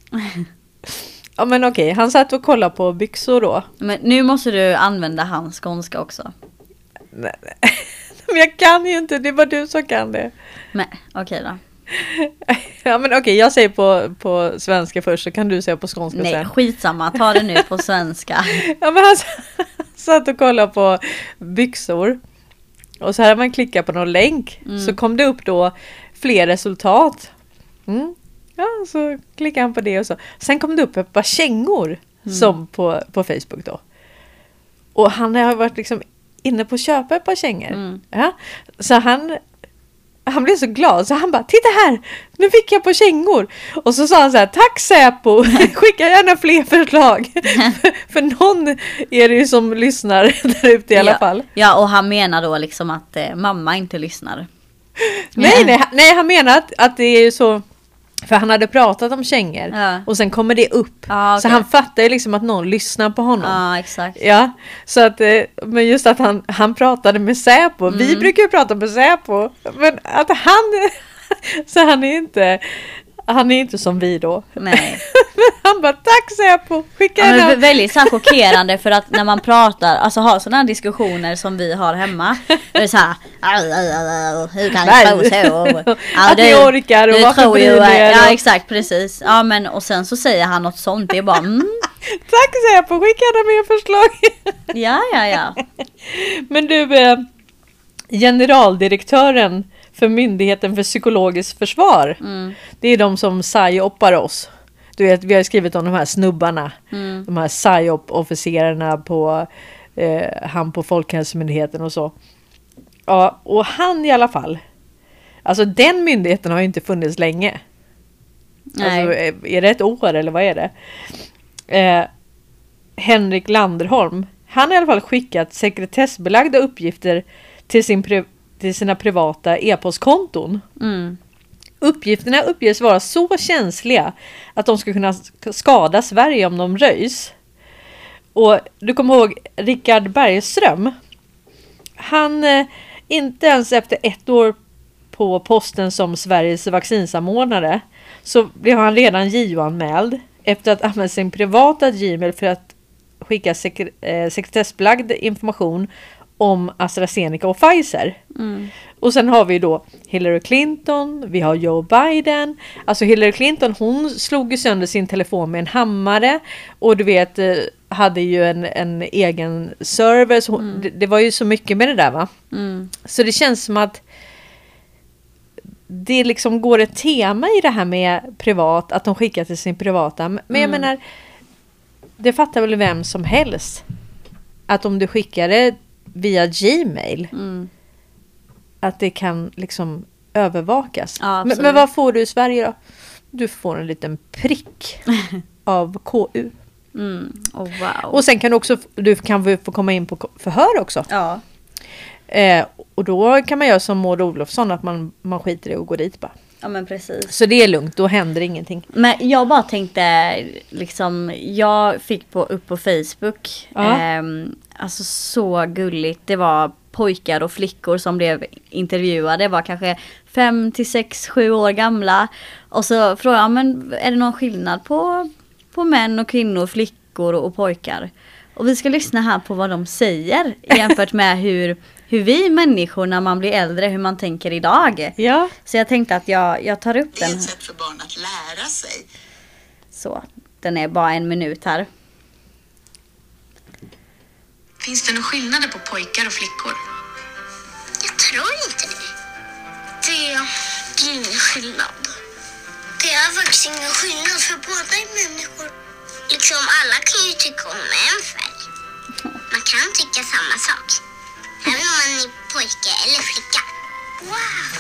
Ja, men okej, han satt och kollade på byxor då. Men nu måste du använda hans skånska också. Nej, nej. Men jag kan ju inte, det var du som kan det. Nej, okej då. Ja, men okej, jag säger på, på svenska först, så kan du säga på skånska Nej, sen. skitsamma. Ta det nu på svenska. Ja, men han satt och kollade på byxor. Och så här man klickar på någon länk, Mm. så kom det upp då fler resultat. Mm. Ja, så klickade han på det och så. Sen kom det upp ett par kängor Mm. som på, på Facebook då. Och han har varit liksom inne på att köpa ett par kängor. Mm. Ja. Så han, han blev så glad så han bara, titta här, nu fick jag på kängor. Och så sa han så här, tack Säpo, skicka gärna fler förslag. för, för någon är det ju som lyssnar där ute i alla ja. fall. Ja, och han menar då liksom att eh, mamma inte lyssnar. Nej, nej, han- nej, han menar att, att det är ju så. För han hade pratat om kängor. Ja. Och sen kommer det upp. Ja, okej. Så han fattar ju liksom att någon lyssnar på honom. Ja, exakt. Ja, så att, eh, men just att han, han pratade med Säpo. Mm. Vi brukar ju prata med Säpo. Men att han, så han är inte, han är inte som vi då. Nej. Han bara, tack Säpo, skicka Ja, men gärna. vä- väldigt så här chockerande, för att när man pratar, alltså har sådana här diskussioner som vi har hemma, då är det så här, "Aj, aj, aj, aj, hur kan Nej. du tro så?" Ja, Att ni orkar och du varför tror ju, bryr ni er ja och- exakt, precis. Ja, men och sen så säger han något sånt, det är bara mm, Tack Säpo, skicka gärna mer förslag. ja, ja, ja. Men du, eh, generaldirektören för Myndigheten för psykologiskt försvar. Mm. Det är de som psyopar oss. Du vet, vi har skrivit om de här snubbarna. Mm. De här psyop-officerarna på eh, han på Folkhälsomyndigheten och så. Ja, och han i alla fall. Alltså den myndigheten har ju inte funnits länge. Nej. Alltså, är är det ett år eller vad är det? Eh, Henrik Landerholm. Han har i alla fall skickat sekretessbelagda uppgifter till, sin pri- till sina privata e-postkonton. Mm. Uppgifterna uppges vara så känsliga att de ska kunna sk- skada Sverige om de röjs. Och du kommer ihåg Rickard Bergström. Han, eh, inte ens efter ett år på posten som Sveriges vaccinsamordnare, så blev han redan J O-anmäld efter att använda sin privata Gmail för att skicka sek- eh, sekretessbelagd information om AstraZeneca och Pfizer. Mm. Och sen har vi då Hillary Clinton, vi har Joe Biden. Alltså Hillary Clinton, hon slog ju sönder sin telefon med en hammare. Och du vet, eh, hade ju en, en egen server. Så hon, Mm. det, det var ju så mycket med det där, va? Mm. Så det känns som att det liksom går ett tema i det här med privat, att de skickar till sin privata. Men jag Mm. menar, det fattar väl vem som helst. Att om du skickar det via Gmail, Mm. att det kan liksom övervakas. Ja, men, absolut. men vad får du i Sverige då? Du får en liten prick av K U. Mm. Oh, wow. Och sen kan du också, du kan få komma in på förhör också. Ja. Eh, och då kan man göra som Maud Olofsson, att man, man skiter i att gå dit bara. Ja men precis. Så det är lugnt, då händer ingenting. Men jag bara tänkte liksom, jag fick på, upp på Facebook, Ja. eh, alltså så gulligt, det var pojkar och flickor som blev intervjuade, var kanske fem till sex, sju år gamla. Och så frågade jag, men är det någon skillnad på, på män och kvinnor, flickor och, och pojkar? Och vi ska lyssna här på vad de säger jämfört med hur, hur vi människor när man blir äldre, hur man tänker idag. Ja. Så jag tänkte att jag, jag tar upp Det är den. ett sätt för barn att lära sig. Så, den är bara en minut här. Finns det några skillnader på pojkar och flickor? Jag tror inte det. Det är ingen skillnad. Det är faktiskt ingen skillnad för båda är människor. Liksom alla kan ju tycka om en färg. Man kan tycka samma sak. Även om man är pojke eller flicka. Wow!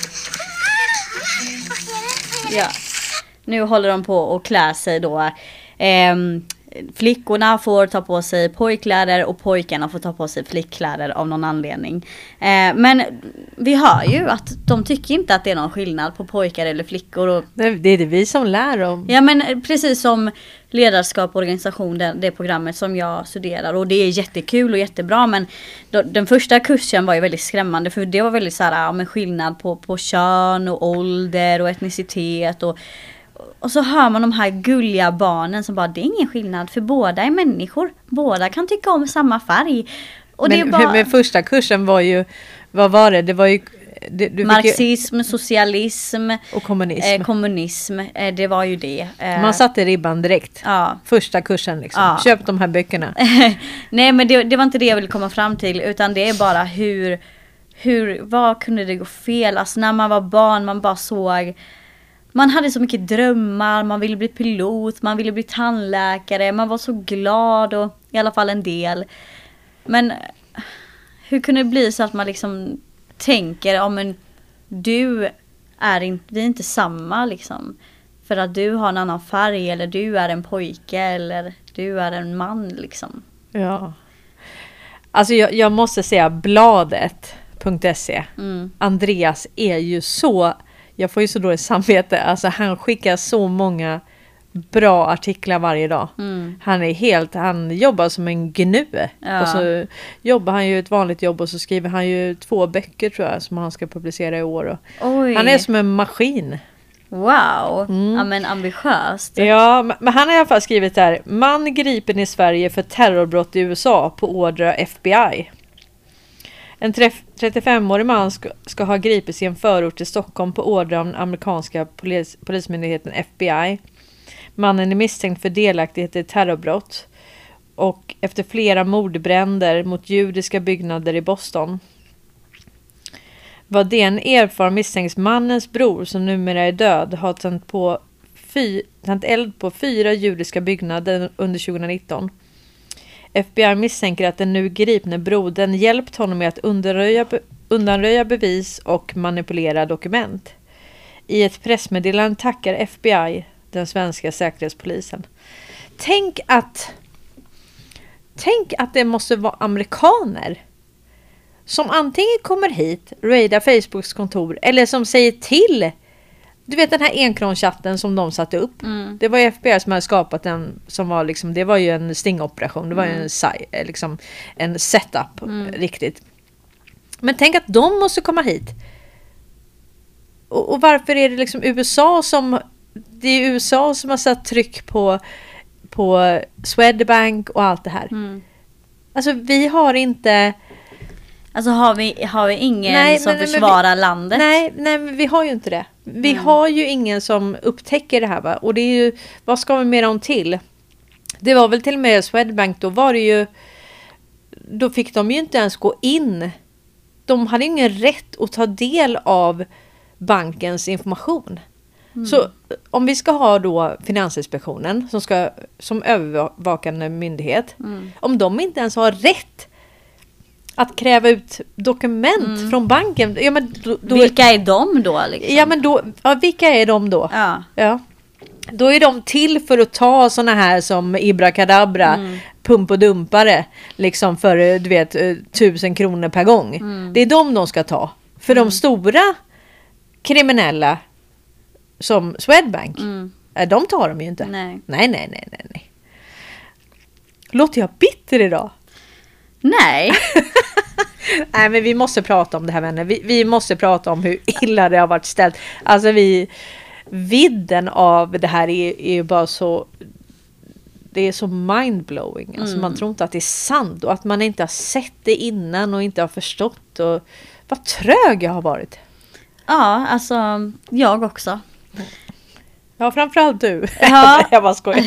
Ja. Nu håller de på att klä sig då. Ehm, flickorna får ta på sig pojkkläder och pojkarna får ta på sig flickkläder av någon anledning. Ehm, men vi hör ju att de tycker inte att det är någon skillnad på pojkar eller flickor. Och, Det det är det vi som lär om. ja men precis som ledarskap och organisation, det, det programmet som jag studerar. Och det är jättekul och jättebra, men då, den första kursen var ju väldigt skrämmande. För det var väldigt så här, ja, men skillnad på, på kön och ålder och etnicitet och Och så hör man de här gulliga barnen som bara, det är ingen skillnad för båda är människor. Båda kan tycka om samma färg. Och Men, det är bara men första kursen var ju, vad var det? Det var ju det, du fick marxism, ju, socialism och kommunism. Eh, kommunism, eh, det var ju det. Eh, Man satte ribban direkt. Ja. Första kursen liksom. Ja. Köp de här böckerna. Nej men det, det var inte det jag ville komma fram till, utan det är bara hur, hur vad kunde det gå fel? Alltså när man var barn, man bara såg, man hade så mycket drömmar, man ville bli pilot, man ville bli tandläkare, man var så glad och i alla fall en del. Men hur kunde det bli så att man liksom tänker, ja men du är inte, vi är inte samma liksom. För att du har en annan färg eller du är en pojke eller du är en man liksom. Ja. Alltså jag, jag måste säga bladet punkt se. Mm. Andreas är ju så, jag får ju så dåligt samvete. Alltså han skickar så många bra artiklar varje dag. Mm. Han är helt, han jobbar som en gnu. Ja. Och så jobbar han ju ett vanligt jobb och så skriver han ju två böcker tror jag som han ska publicera i år. Och Oj. han är som en maskin. Wow, Mm. ja men ambitiöst. Ja, men han har i alla fall skrivit här: man gripen i Sverige för terrorbrott i U S A på order av F B I. En trettiofemårig man ska, ska ha gripits i en förort i Stockholm på order av den amerikanska polis, polismyndigheten F B I. Mannen är misstänkt för delaktighet i terrorbrott och efter flera mordbränder mot judiska byggnader i Boston. Vad den erfar misstänks mannens bror, som numera är död, har tänt, på fy, tänt eld på fyra judiska byggnader under tjugonitton. F B I misstänker att den nu gripne brodern hjälpt honom med att undanröja, undanröja bevis och manipulera dokument. I ett pressmeddelande tackar F B I den svenska säkerhetspolisen. Tänk att, tänk att det måste vara amerikaner som antingen kommer hit, raidar Facebooks kontor, eller som säger till. Du vet den här enkronchatten som de satte upp. Mm. Det var ju F B I som hade skapat den, som var liksom, det var ju en stingoperation. Det var ju en, liksom, en setup Mm. riktigt. Men tänk att de måste komma hit. Och, och varför är det liksom U S A som, det är U S A som har satt tryck på, på Swedbank och allt det här. Mm. Alltså vi har inte... Alltså har vi, har vi ingen Nej, som men- men försvarar landet? Nej, nej, men vi har ju inte det. Vi Mm. har ju ingen som upptäcker det här, va? Och det är ju, vad ska vi med dem till? Det var väl till och med Swedbank, då var det ju, då fick de ju inte ens gå in. De hade ingen rätt att ta del av bankens information. Så om vi ska ha då Finansinspektionen som ska som övervakande myndighet, Mm. om de inte ens har rätt att kräva ut dokument från banken, ja men då, då Vilka är de då liksom? ja men då, ja, vilka är de då? Ja. Ja. Då är de till för att ta såna här som Ibrakadabra, Mm. pump och dumpare, liksom för du vet eh, tusen kronor per gång. Mm. Det är de de ska ta. För de stora kriminella, som Swedbank. Mm. Äh, de tar de ju inte. Nej. Nej, nej, nej, nej, nej. Låter jag bitter idag? Nej. Nej, men vi måste prata om det här, vänner. Vi, vi måste prata om hur illa det har varit ställt. Alltså vi... Vidden av det här är, är ju bara så... Det är så mindblowing. Alltså Mm. man tror inte att det är sant. Och att man inte har sett det innan och inte har förstått. Och vad trög jag har varit. Ja, alltså jag också. Ja, framförallt du. Ja. Jag bara skojar.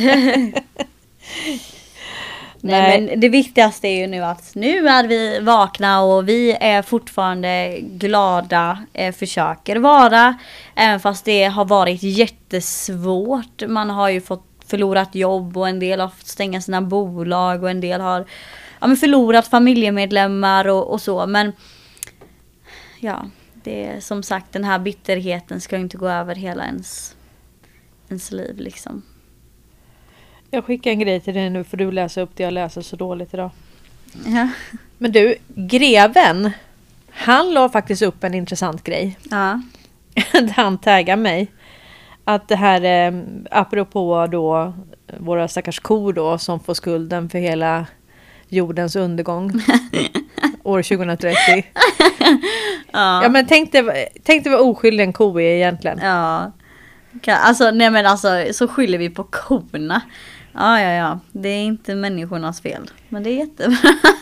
Nej, men det viktigaste är ju nu att nu är vi vakna och vi är fortfarande glada, eh, försöker vara. Även fast det har varit jättesvårt. Man har ju fått förlorat jobb och en del har fått stänga sina bolag och en del har ja, men förlorat familjemedlemmar och, och så. Men ja, det är som sagt, den här bitterheten ska inte gå över hela ens, ens liv liksom. Jag skickar en grej till dig nu för du läser upp det jag läser så dåligt idag. Ja. Men du, greven, han la faktiskt upp en intressant grej. Ja. Där han taggar mig. Att det här, eh, apropå då våra stackars kor då som får skulden för hela jordens undergång år tjugohundratrettio. Ja. Ja, men tänk dig, tänk dig vad oskyldig en ko är egentligen. Ja. Ka- Alltså nej men alltså så skyller vi på korna. Ja ja ja. Det är inte människornas fel. Men det är jättebra.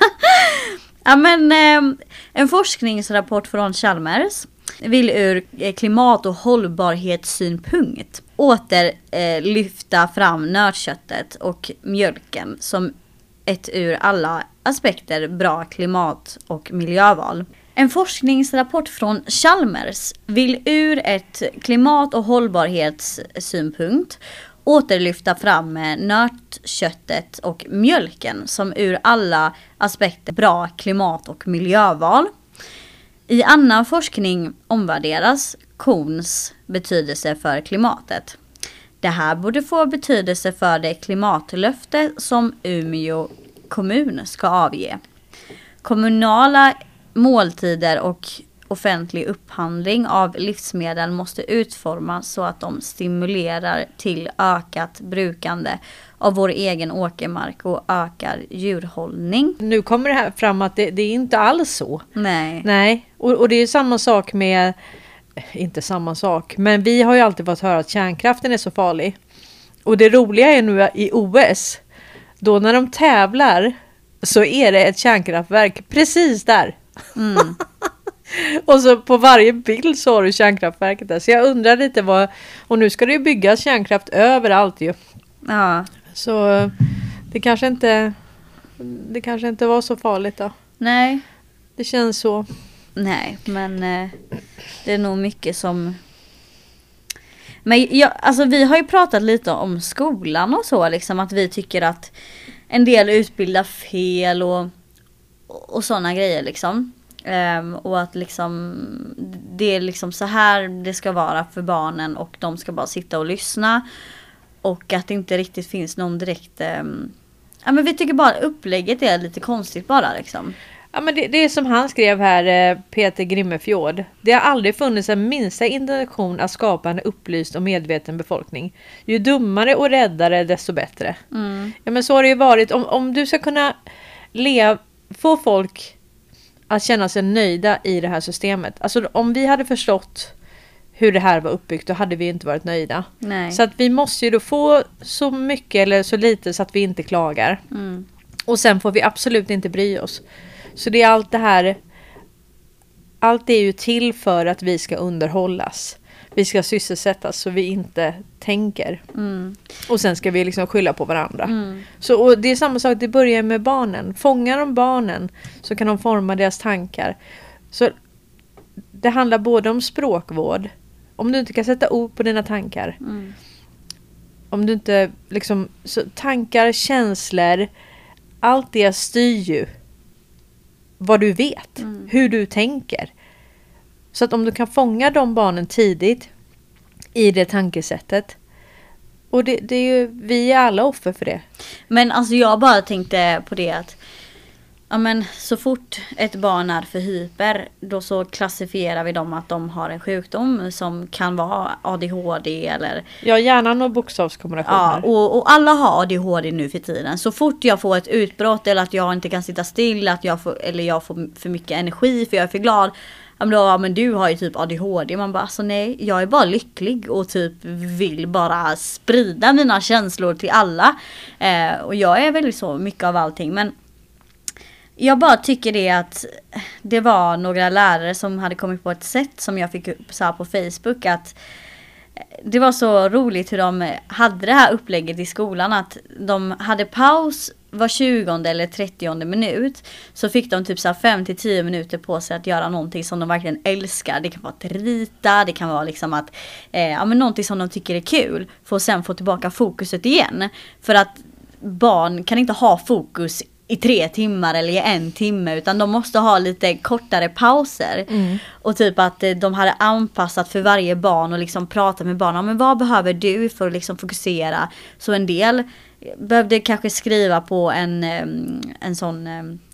Ja men eh, en forskningsrapport från Chalmers vill ur eh, klimat- och hållbarhetssynpunkt åter eh, lyfta fram nötköttet och mjölken som ett ur alla aspekter bra klimat- och miljöval. En forskningsrapport från Chalmers vill ur ett klimat- och hållbarhetssynpunkt återlyfta fram nötköttet och mjölken som ur alla aspekter bra klimat- och miljöval. I annan forskning omvärderas kons betydelse för klimatet. Det här borde få betydelse för det klimatlöfte som Umeå kommun ska avge. Kommunala måltider och offentlig upphandling av livsmedel måste utformas så att de stimulerar till ökat brukande av vår egen åkermark och ökar djurhållning. Nu kommer det här fram att det, det är inte alls så. Nej. Nej, och, och det är samma sak med, inte samma sak, men vi har ju alltid fått höra att kärnkraften är så farlig. Och det roliga är nu i O S, då när de tävlar så är det ett kärnkraftverk precis där. Mm. Och så på varje bild så har du kärnkraftverket där. Så jag undrar lite vad, och nu ska det ju byggas kärnkraft överallt ju. Ja. Så det kanske inte, det kanske inte var så farligt då. Nej. Det känns så. Nej, men eh, det är nog mycket som... Men jag, alltså vi har ju pratat lite om skolan och så liksom, att vi tycker att en del utbildar fel och, och sådana grejer liksom. Um, och att liksom det är liksom så här det ska vara för barnen och de ska bara sitta och lyssna. Och att det inte riktigt finns någon direkt... Um, ja, men vi tycker bara upplägget är lite konstigt bara liksom. Ja, men det, det är som han skrev här, Peter Grimmefjord. Det har aldrig funnits en minsta intention att skapa en upplyst och medveten befolkning. Ju dummare och räddare desto bättre. Mm. Ja, men så har det ju varit. Om, om du ska kunna leva, få folk att känna sig nöjda i det här systemet. Alltså om vi hade förstått hur det här var uppbyggt, då hade vi inte varit nöjda. Nej. Så att vi måste ju då få så mycket eller så lite så att vi inte klagar. Mm. Och sen får vi absolut inte bry oss. Så det är allt det här, allt är ju till för att vi ska underhållas. Vi ska sysselsättas så vi inte tänker. Mm. Och sen ska vi liksom skylla på varandra. Mm. Så och det är samma sak, det börjar med barnen. Fångar de barnen så kan de forma deras tankar. Så det handlar både om språkvård. Om du inte kan sätta ord på dina tankar. Mm. Om du inte liksom, så tankar, känslor, allt det styr ju vad du vet, Mm. hur du tänker. Så att om du kan fånga de barnen tidigt i det tankesättet. Och det, det är ju, vi är alla offer för det. Men alltså jag bara tänkte på det att ja men så fort ett barn är för hyper, då så klassifierar vi dem att de har en sjukdom som kan vara A D H D eller... Ja, gärna någon bokstavskombination. Ja, och, och alla har A D H D nu för tiden. Så fort jag får ett utbrott eller att jag inte kan sitta still, att jag får, eller jag får för mycket energi för jag är för glad. Ja men, då, ja, men du har ju typ A D H D. Man bara, alltså nej, jag är bara lycklig och typ vill bara sprida mina känslor till alla. Eh, och jag är väldigt så mycket av allting, men jag bara tycker det att det var några lärare som hade kommit på ett sätt som jag fick upp så här på Facebook, att det var så roligt hur de hade det här upplägget i skolan, att de hade paus var tjugonde eller trettionde minut, så fick de typ så här fem till tio minuter på sig att göra någonting som de verkligen älskar. Det kan vara att rita, det kan vara liksom att eh, ja, men någonting som de tycker är kul, för att sen få tillbaka fokuset igen. För att barn kan inte ha fokus i tre timmar eller i en timme, utan de måste ha lite kortare pauser. Mm. Och typ att de hade anpassat för varje barn och liksom pratat med barnen. Men vad behöver du för att liksom fokusera? Så en del behövde kanske skriva på en, en sån...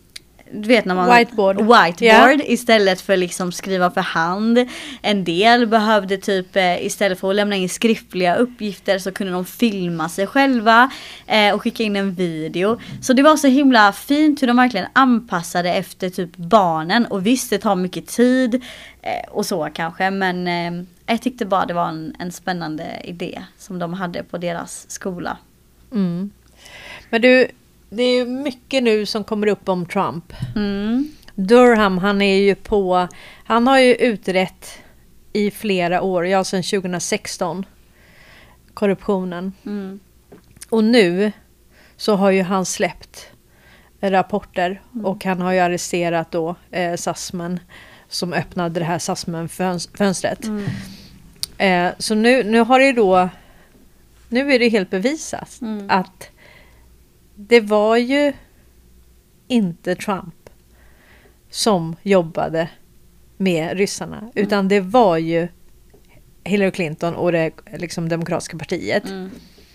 Du vet när man... Whiteboard. Whiteboard Yeah. Istället för liksom skriva för hand. En del behövde typ istället för att lämna in skriftliga uppgifter så kunde de filma sig själva eh, och skicka in en video. Så det var så himla fint hur de verkligen anpassade efter typ barnen. Och visst, det tar mycket tid eh, och så kanske, men eh, jag tyckte bara det var en, en spännande idé som de hade på deras skola. Mm. Men du, det är ju mycket nu som kommer upp om Trump. Mm. Durham, han är ju på, han har ju utrett i flera år, ja sedan tjugohundrasexton, korruptionen. Mm. Och nu så har ju han släppt rapporter mm. och han har ju arresterat då eh, Sussman som öppnade det här Sussman-fönstret. Mm. Eh, så nu, nu har det då, nu är det helt bevisat mm. att det var ju inte Trump som jobbade med ryssarna. Mm. Utan det var ju Hillary Clinton och det liksom demokratiska partiet. Mm.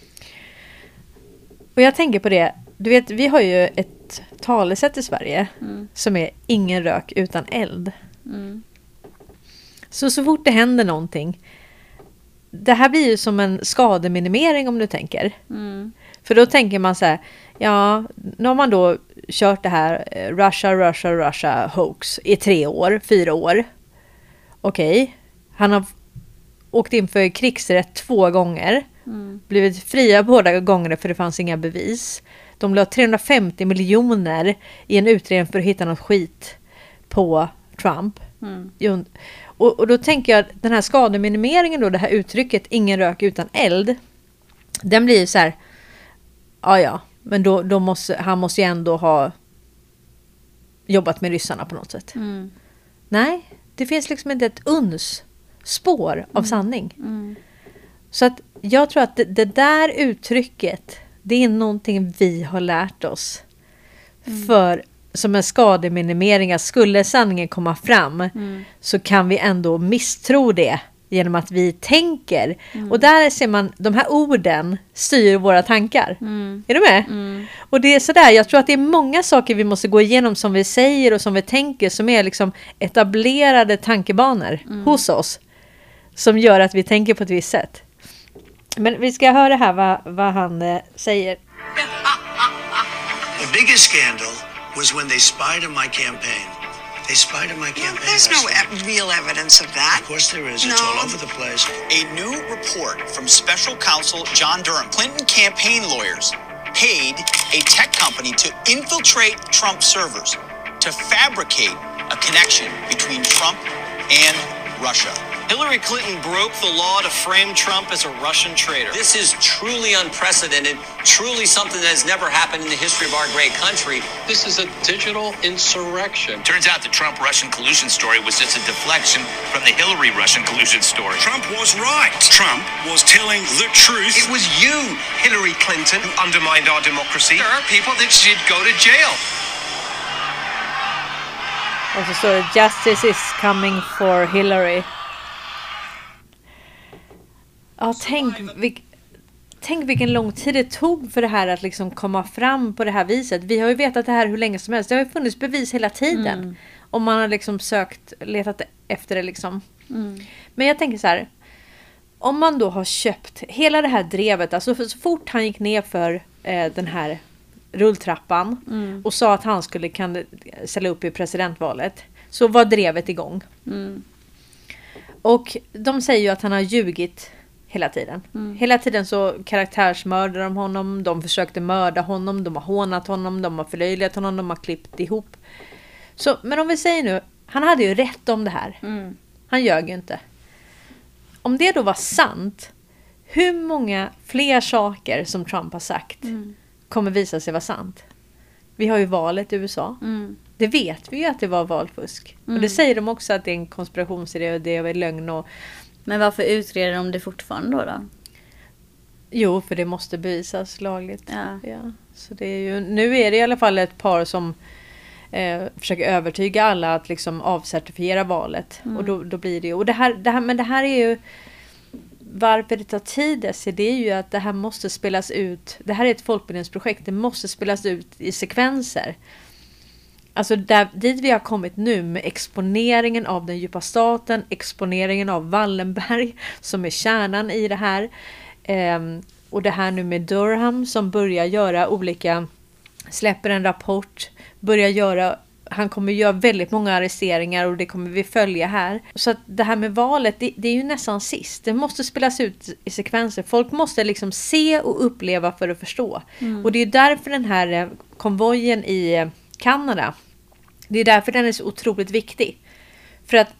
Och jag tänker på det. Du vet, vi har ju ett talesätt i Sverige mm. som är ingen rök utan eld. Mm. Så så fort det händer någonting. Det här blir ju som en skademinimering om du tänker. Mm. För då tänker man så här, ja, nu har man då kört det här Russia, Russia, Russia hoax i tre år, fyra år. Okej, okay. Han har åkt in för krigsrätt två gånger. Mm. Blivit fria båda gånger för det fanns inga bevis. De la trehundrafemtio miljoner i en utredning för att hitta något skit på Trump. Mm. Och, och då tänker jag, den här skademinimeringen då, det här uttrycket ingen rök utan eld, den blir så här, ja ja, men då, då måste, han måste ju ändå ha jobbat med ryssarna på något sätt. Mm. Nej, det finns liksom inte ett uns spår av mm. sanning. Mm. Så att jag tror att det, det där uttrycket, det är någonting vi har lärt oss. Mm. För som en skademinimering, att skulle sanningen komma fram mm. så kan vi ändå misstro det genom att vi tänker. Mm. Och där ser man, de här orden styr våra tankar. Mm. Är du med? Mm. Och det är sådär, jag tror att det är många saker vi måste gå igenom som vi säger och som vi tänker, som är liksom etablerade tankebanor mm. hos oss. Som gör att vi tänker på ett visst sätt. Men vi ska höra här vad, vad han eh, säger. The biggest scandal was when they spied on my campaign. They spied on my campaign. There's no e- real evidence of that. Of course there is. No. It's all over the place. A new report from special counsel John Durham. Clinton campaign lawyers paid a tech company to infiltrate Trump servers to fabricate a connection between Trump and Russia. Hillary Clinton broke the law to frame Trump as a Russian traitor. This is truly unprecedented, truly something that has never happened in the history of our great country. This is a digital insurrection. Turns out the Trump-Russian collusion story was just a deflection from the Hillary-Russian collusion story. Trump was right. Trump was telling the truth. It was you, Hillary Clinton, who undermined our democracy. There are people that should go to jail. Och så står det Justice is coming for Hillary. Ja, tänk, tänk vilken lång tid det tog för det här att liksom komma fram på det här viset. Vi har ju vetat det här hur länge som helst. Det har ju funnits bevis hela tiden. Mm. Om man har liksom sökt, letat efter det liksom. Mm. Men jag tänker så här. Om man då har köpt hela det här drevet. Alltså så fort han gick ner för eh, den här rulltrappan. Mm. Och sa att han skulle kan ställa upp i presidentvalet. Så var drevet igång. Mm. Och de säger ju att han har ljugit hela tiden. Mm. Hela tiden så karaktärsmördar de honom. De försökte mörda honom. De har hånat honom. De har förlöjligat honom. De har klippt ihop. Så, men om vi säger nu. Han hade ju rätt om det här. Mm. Han ljög ju inte. Om det då var sant. Hur många fler saker som Trump har sagt. Mm. Kommer visa sig vara sant. Vi har ju valet i U S A. Mm. Det vet vi ju att det var valfusk. Mm. Och det säger de också att det är en konspirationsidé och det är lögn. Och... Men varför utreder de det fortfarande då? då? Jo, för det måste bevisas lagligt. Ja. Ja. Så det är ju, nu är det i alla fall ett par som eh, försöker övertyga alla att liksom avcertifiera valet. Mm. Och då, då blir det ju... Och det här, det här, men det här är ju... Varför det tar tid, det är ju att det här måste spelas ut. Det här är ett folkbildningsprojekt. Det måste spelas ut i sekvenser. Alltså där, dit vi har kommit nu med exponeringen av den djupa staten, exponeringen av Wallenberg som är kärnan i det här. Ehm, och det här nu med Durham som börjar göra olika, släpper en rapport, börjar göra, han kommer göra väldigt många arresteringar och det kommer vi följa här. Så att det här med valet, det, det är ju nästan sist. Det måste spelas ut i sekvenser. Folk måste liksom se och uppleva för att förstå. Mm. Och det är därför den här konvojen i Kanada, det är därför den är så otroligt viktig. För att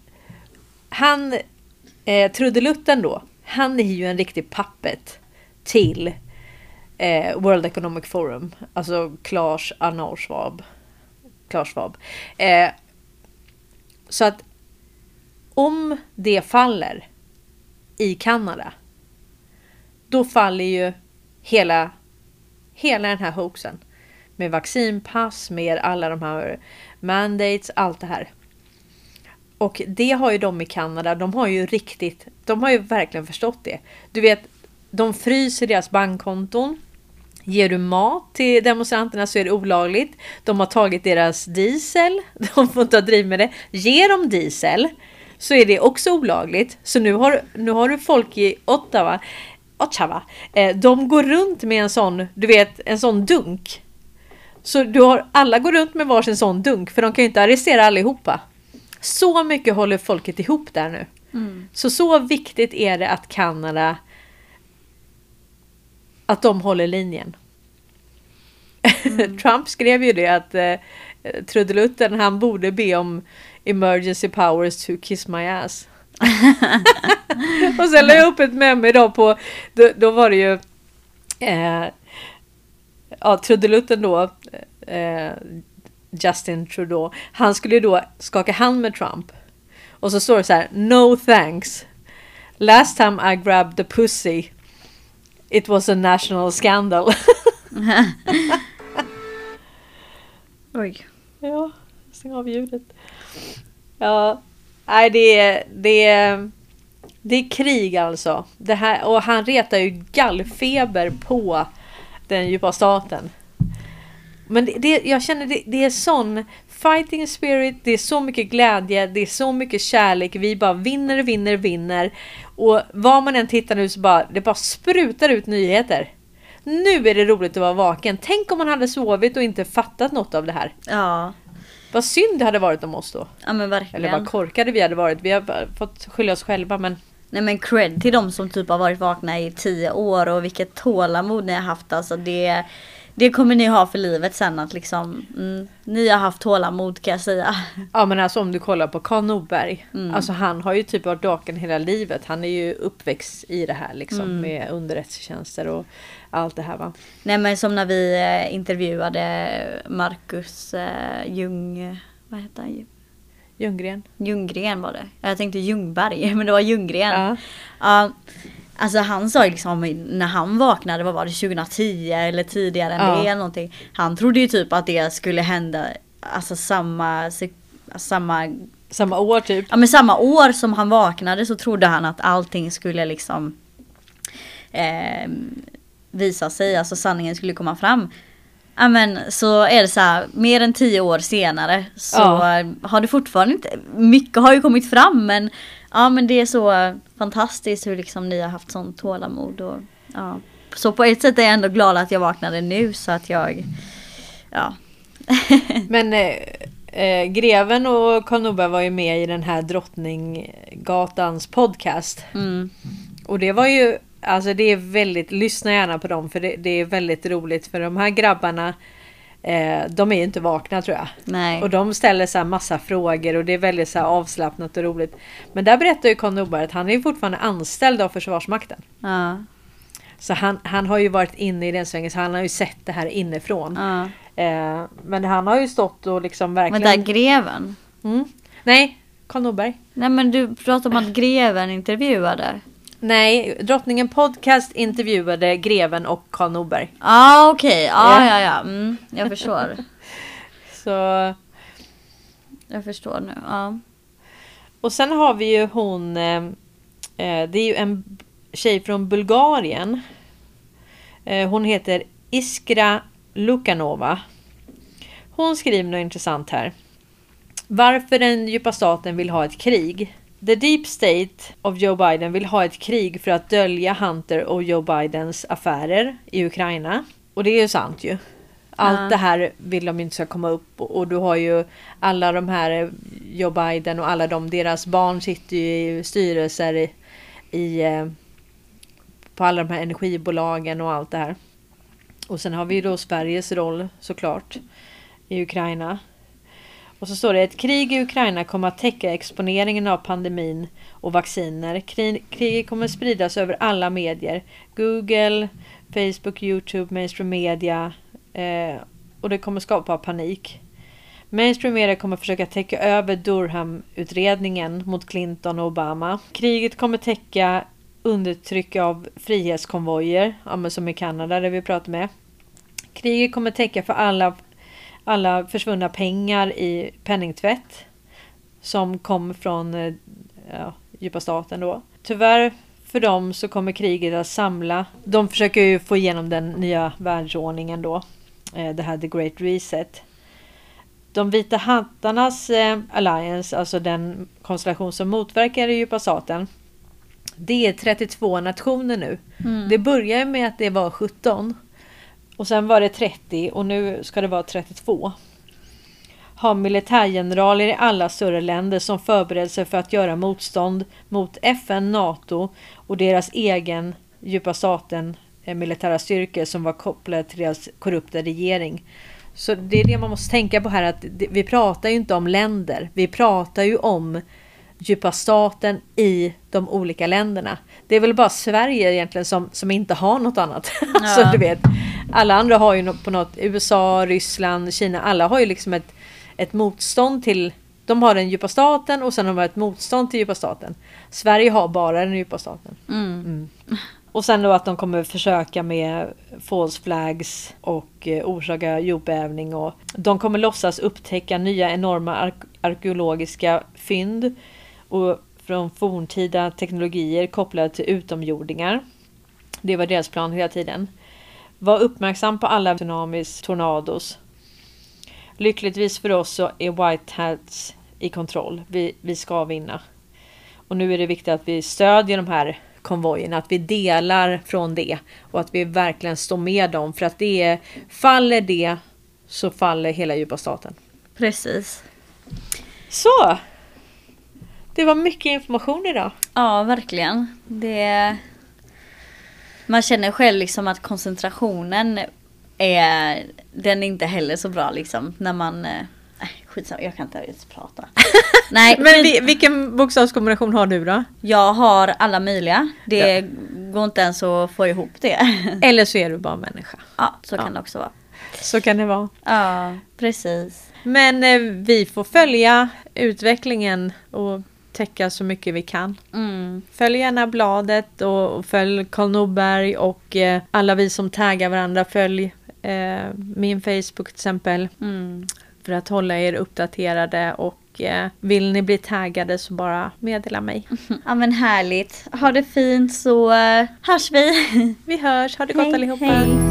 han, eh, trudelutten då, han är ju en riktig pappet till eh, World Economic Forum. Alltså Klaus Arnold Schwab. Klaus Schwab. Eh, så att om det faller i Kanada, då faller ju hela, hela den här hoaxen. Med vaccinpass, med alla de här mandates, allt det här. Och det har ju de i Kanada, de har ju riktigt, de har ju verkligen förstått det. Du vet, de fryser deras bankkonton. Ger du mat till demonstranterna så är det olagligt. De har tagit deras diesel, de får inte ha driv med det. Ger de diesel så är det också olagligt. Så nu har, nu har du folk i Ottawa, Ottawa, eh, de går runt med en sån, du vet, en sån dunk. Så du har, alla går runt med varsin sån dunk. För de kan ju inte arrestera allihopa. Så mycket håller folket ihop där nu. Mm. Så så viktigt är det att Kanada, att de håller linjen. Mm. Trump skrev ju det att eh, trudelutten, han borde be om emergency powers to kiss my ass. Och sen la jag upp ett meme idag på, då, då var det ju eh, ja, trudelutten då, eh, Justin Trudeau, han skulle ju då skaka hand med Trump. Och så står det så här: no thanks. Last time I grabbed the pussy, it was a national scandal. Oj. Ja, stäng av ljudet. Ja, nej, det är, det är, det är krig alltså. Det här, och han retar ju gallfeber på den djupa staten. Men det, det, jag känner det, det är sån fighting spirit, det är så mycket glädje, det är så mycket kärlek. Vi bara vinner, vinner, vinner. Och var man än tittar nu så bara, det bara sprutar ut nyheter. Nu är det roligt att vara vaken. Tänk om man hade sovit och inte fattat något av det här. Ja. Vad synd det hade varit om oss då. Ja, men verkligen. Eller vad korkade vi hade varit. Vi har fått skylla oss själva, men... Nej, men cred till dem som typ har varit vakna i tio år och vilket tålamod ni har haft. Alltså det, det kommer ni ha för livet sen, att liksom, mm, ni har haft tålamod, kan jag säga. Ja, men alltså om du kollar på Karl Norberg, mm. alltså han har ju typ varit vaken hela livet. Han är ju uppväxt i det här liksom, mm. med underrättelsetjänster och allt det här, va? Nej, men som när vi eh, intervjuade Marcus eh, Ljung, vad heter han? Ljunggren. Ljunggren var det. Jag tänkte Ljungberg, men det var Ljunggren. Ja. Uh, alltså han sa liksom, när han vaknade, vad var det, tjugohundratio eller tidigare än ja. det eller någonting. Han trodde ju typ att det skulle hända, alltså samma samma samma år typ. Ja, men samma år som han vaknade så trodde han att allting skulle liksom eh, visa sig, alltså sanningen skulle komma fram. Ja, men så är det så här, mer än tio år senare så ja. har det fortfarande inte, mycket har ju kommit fram, men ja, men det är så fantastiskt hur liksom ni har haft sån tålamod och ja. Så på ett sätt är jag ändå glad att jag vaknade nu så att jag ja. Men eh, eh, Greven och Karl Norberg var ju med i den här Drottninggatans podcast. Mm. Och det var ju, alltså det är väldigt, lyssna gärna på dem för det, det är väldigt roligt för de här grabbarna eh, de är ju inte vakna tror jag. Nej. Och de ställer så här massa frågor och det är väldigt så här avslappnat och roligt. Men där berättar ju Karl Norberg att han är ju fortfarande anställd av Försvarsmakten. Ja. Så han, han har ju varit inne i den svängen så han har ju sett det här inifrån. Ja. Eh, men han har ju stått och liksom verkligen... Men där Greven? Mm. Nej, Karl Norberg. Nej, men du pratade om att Greven intervjuade. Nej, Drottningen podcast intervjuade Greven och Karl Norberg. Ah, okej. Okay. Ah, ja, ja. Mm, jag förstår. Så... Jag förstår nu, ja. Och sen har vi ju hon... Eh, det är ju en tjej från Bulgarien. Eh, hon heter Iskra Lukanova. Hon skriver något intressant här. Varför den djupa staten vill ha ett krig. The deep state of Joe Biden vill ha ett krig för att dölja Hunter och Joe Bidens affärer i Ukraina. Och det är ju sant ju. Allt uh. det här vill de inte ska komma upp. Och, och du har ju alla de här Joe Biden och alla de, deras barn sitter ju i styrelser i, i på alla de här energibolagen och allt det här. Och sen har vi ju då Sveriges roll såklart i Ukraina. Och så står det ett krig i Ukraina kommer att täcka exponeringen av pandemin och vacciner. Krig, kriget kommer att spridas över alla medier. Google, Facebook, YouTube, mainstream media. Eh, och det kommer skapa panik. Mainstream media kommer försöka täcka över Durham-utredningen mot Clinton och Obama. Kriget kommer täcka undertryck av frihetskonvojer, ja, som i Kanada där vi pratar med. Kriget kommer täcka för alla, alla försvunna pengar i penningtvätt som kom från ja, djupa staten då. Tyvärr för dem så kommer kriget att samla. De försöker ju få igenom den nya världsordningen då. Det här The Great Reset. De vita hattarnas eh, alliance, alltså den konstellation som motverkar den djupa staten. Det är trettiotvå nationer nu. Mm. Det började med att det var sjutton. Och sen var det trettio och nu ska det vara trettiotvå. Har militärgeneraler i alla större länder som förbereder sig för att göra motstånd mot F N, NATO och deras egen djupa staten militära styrkor som var kopplade till deras korrupta regering. Så det är det man måste tänka på här, att vi pratar ju inte om länder. Vi pratar ju om djupa staten i de olika länderna. Det är väl bara Sverige egentligen som, som inte har något annat. Ja. Så du vet, alla andra har ju på något, U S A, Ryssland, Kina, alla har ju liksom ett, ett motstånd till, de har den djupa staten och sen har de ett motstånd till djupa staten. Sverige har bara den djupa staten. Mm. Mm. Och sen då att de kommer försöka med false flags och eh, orsaka jordbävning. Och de kommer låtsas upptäcka nya enorma ar- arkeologiska fynd och från forntida teknologier kopplade till utomjordingar. Det var deras plan hela tiden. Var uppmärksam på alla tsunamis, tornados. Lyckligtvis för oss så är White Hats i kontroll. Vi, vi ska vinna. Och nu är det viktigt att vi stödjer de här konvojerna, att vi delar från det och att vi verkligen står med dem, för att det är, faller det så faller hela djupa staten. Precis. Så det var mycket information idag. Ja, verkligen. Det, man känner själv liksom att koncentrationen är, den är inte heller så bra liksom när man nej, skitsamma, jag kan inte ens prata. Nej, men skit... vilken bokstavskombination har du då? Jag har alla möjliga. Det ja. går inte ens att få ihop det. Eller så är du bara människa. Ja, så ja. kan det också vara. Så kan det vara. Ja, precis. Men eh, vi får följa utvecklingen och täcka så mycket vi kan. Mm. Följ gärna bladet och, och följ Karl Norberg och eh, alla vi som taggar varandra. Följ eh, min Facebook till exempel. Mm. för att hålla er uppdaterade och eh, vill ni bli taggade så bara meddela mig. Ja men härligt. Ha det fint så uh, hörs vi. Vi hörs. Ha det gott hej, allihopa. Hej.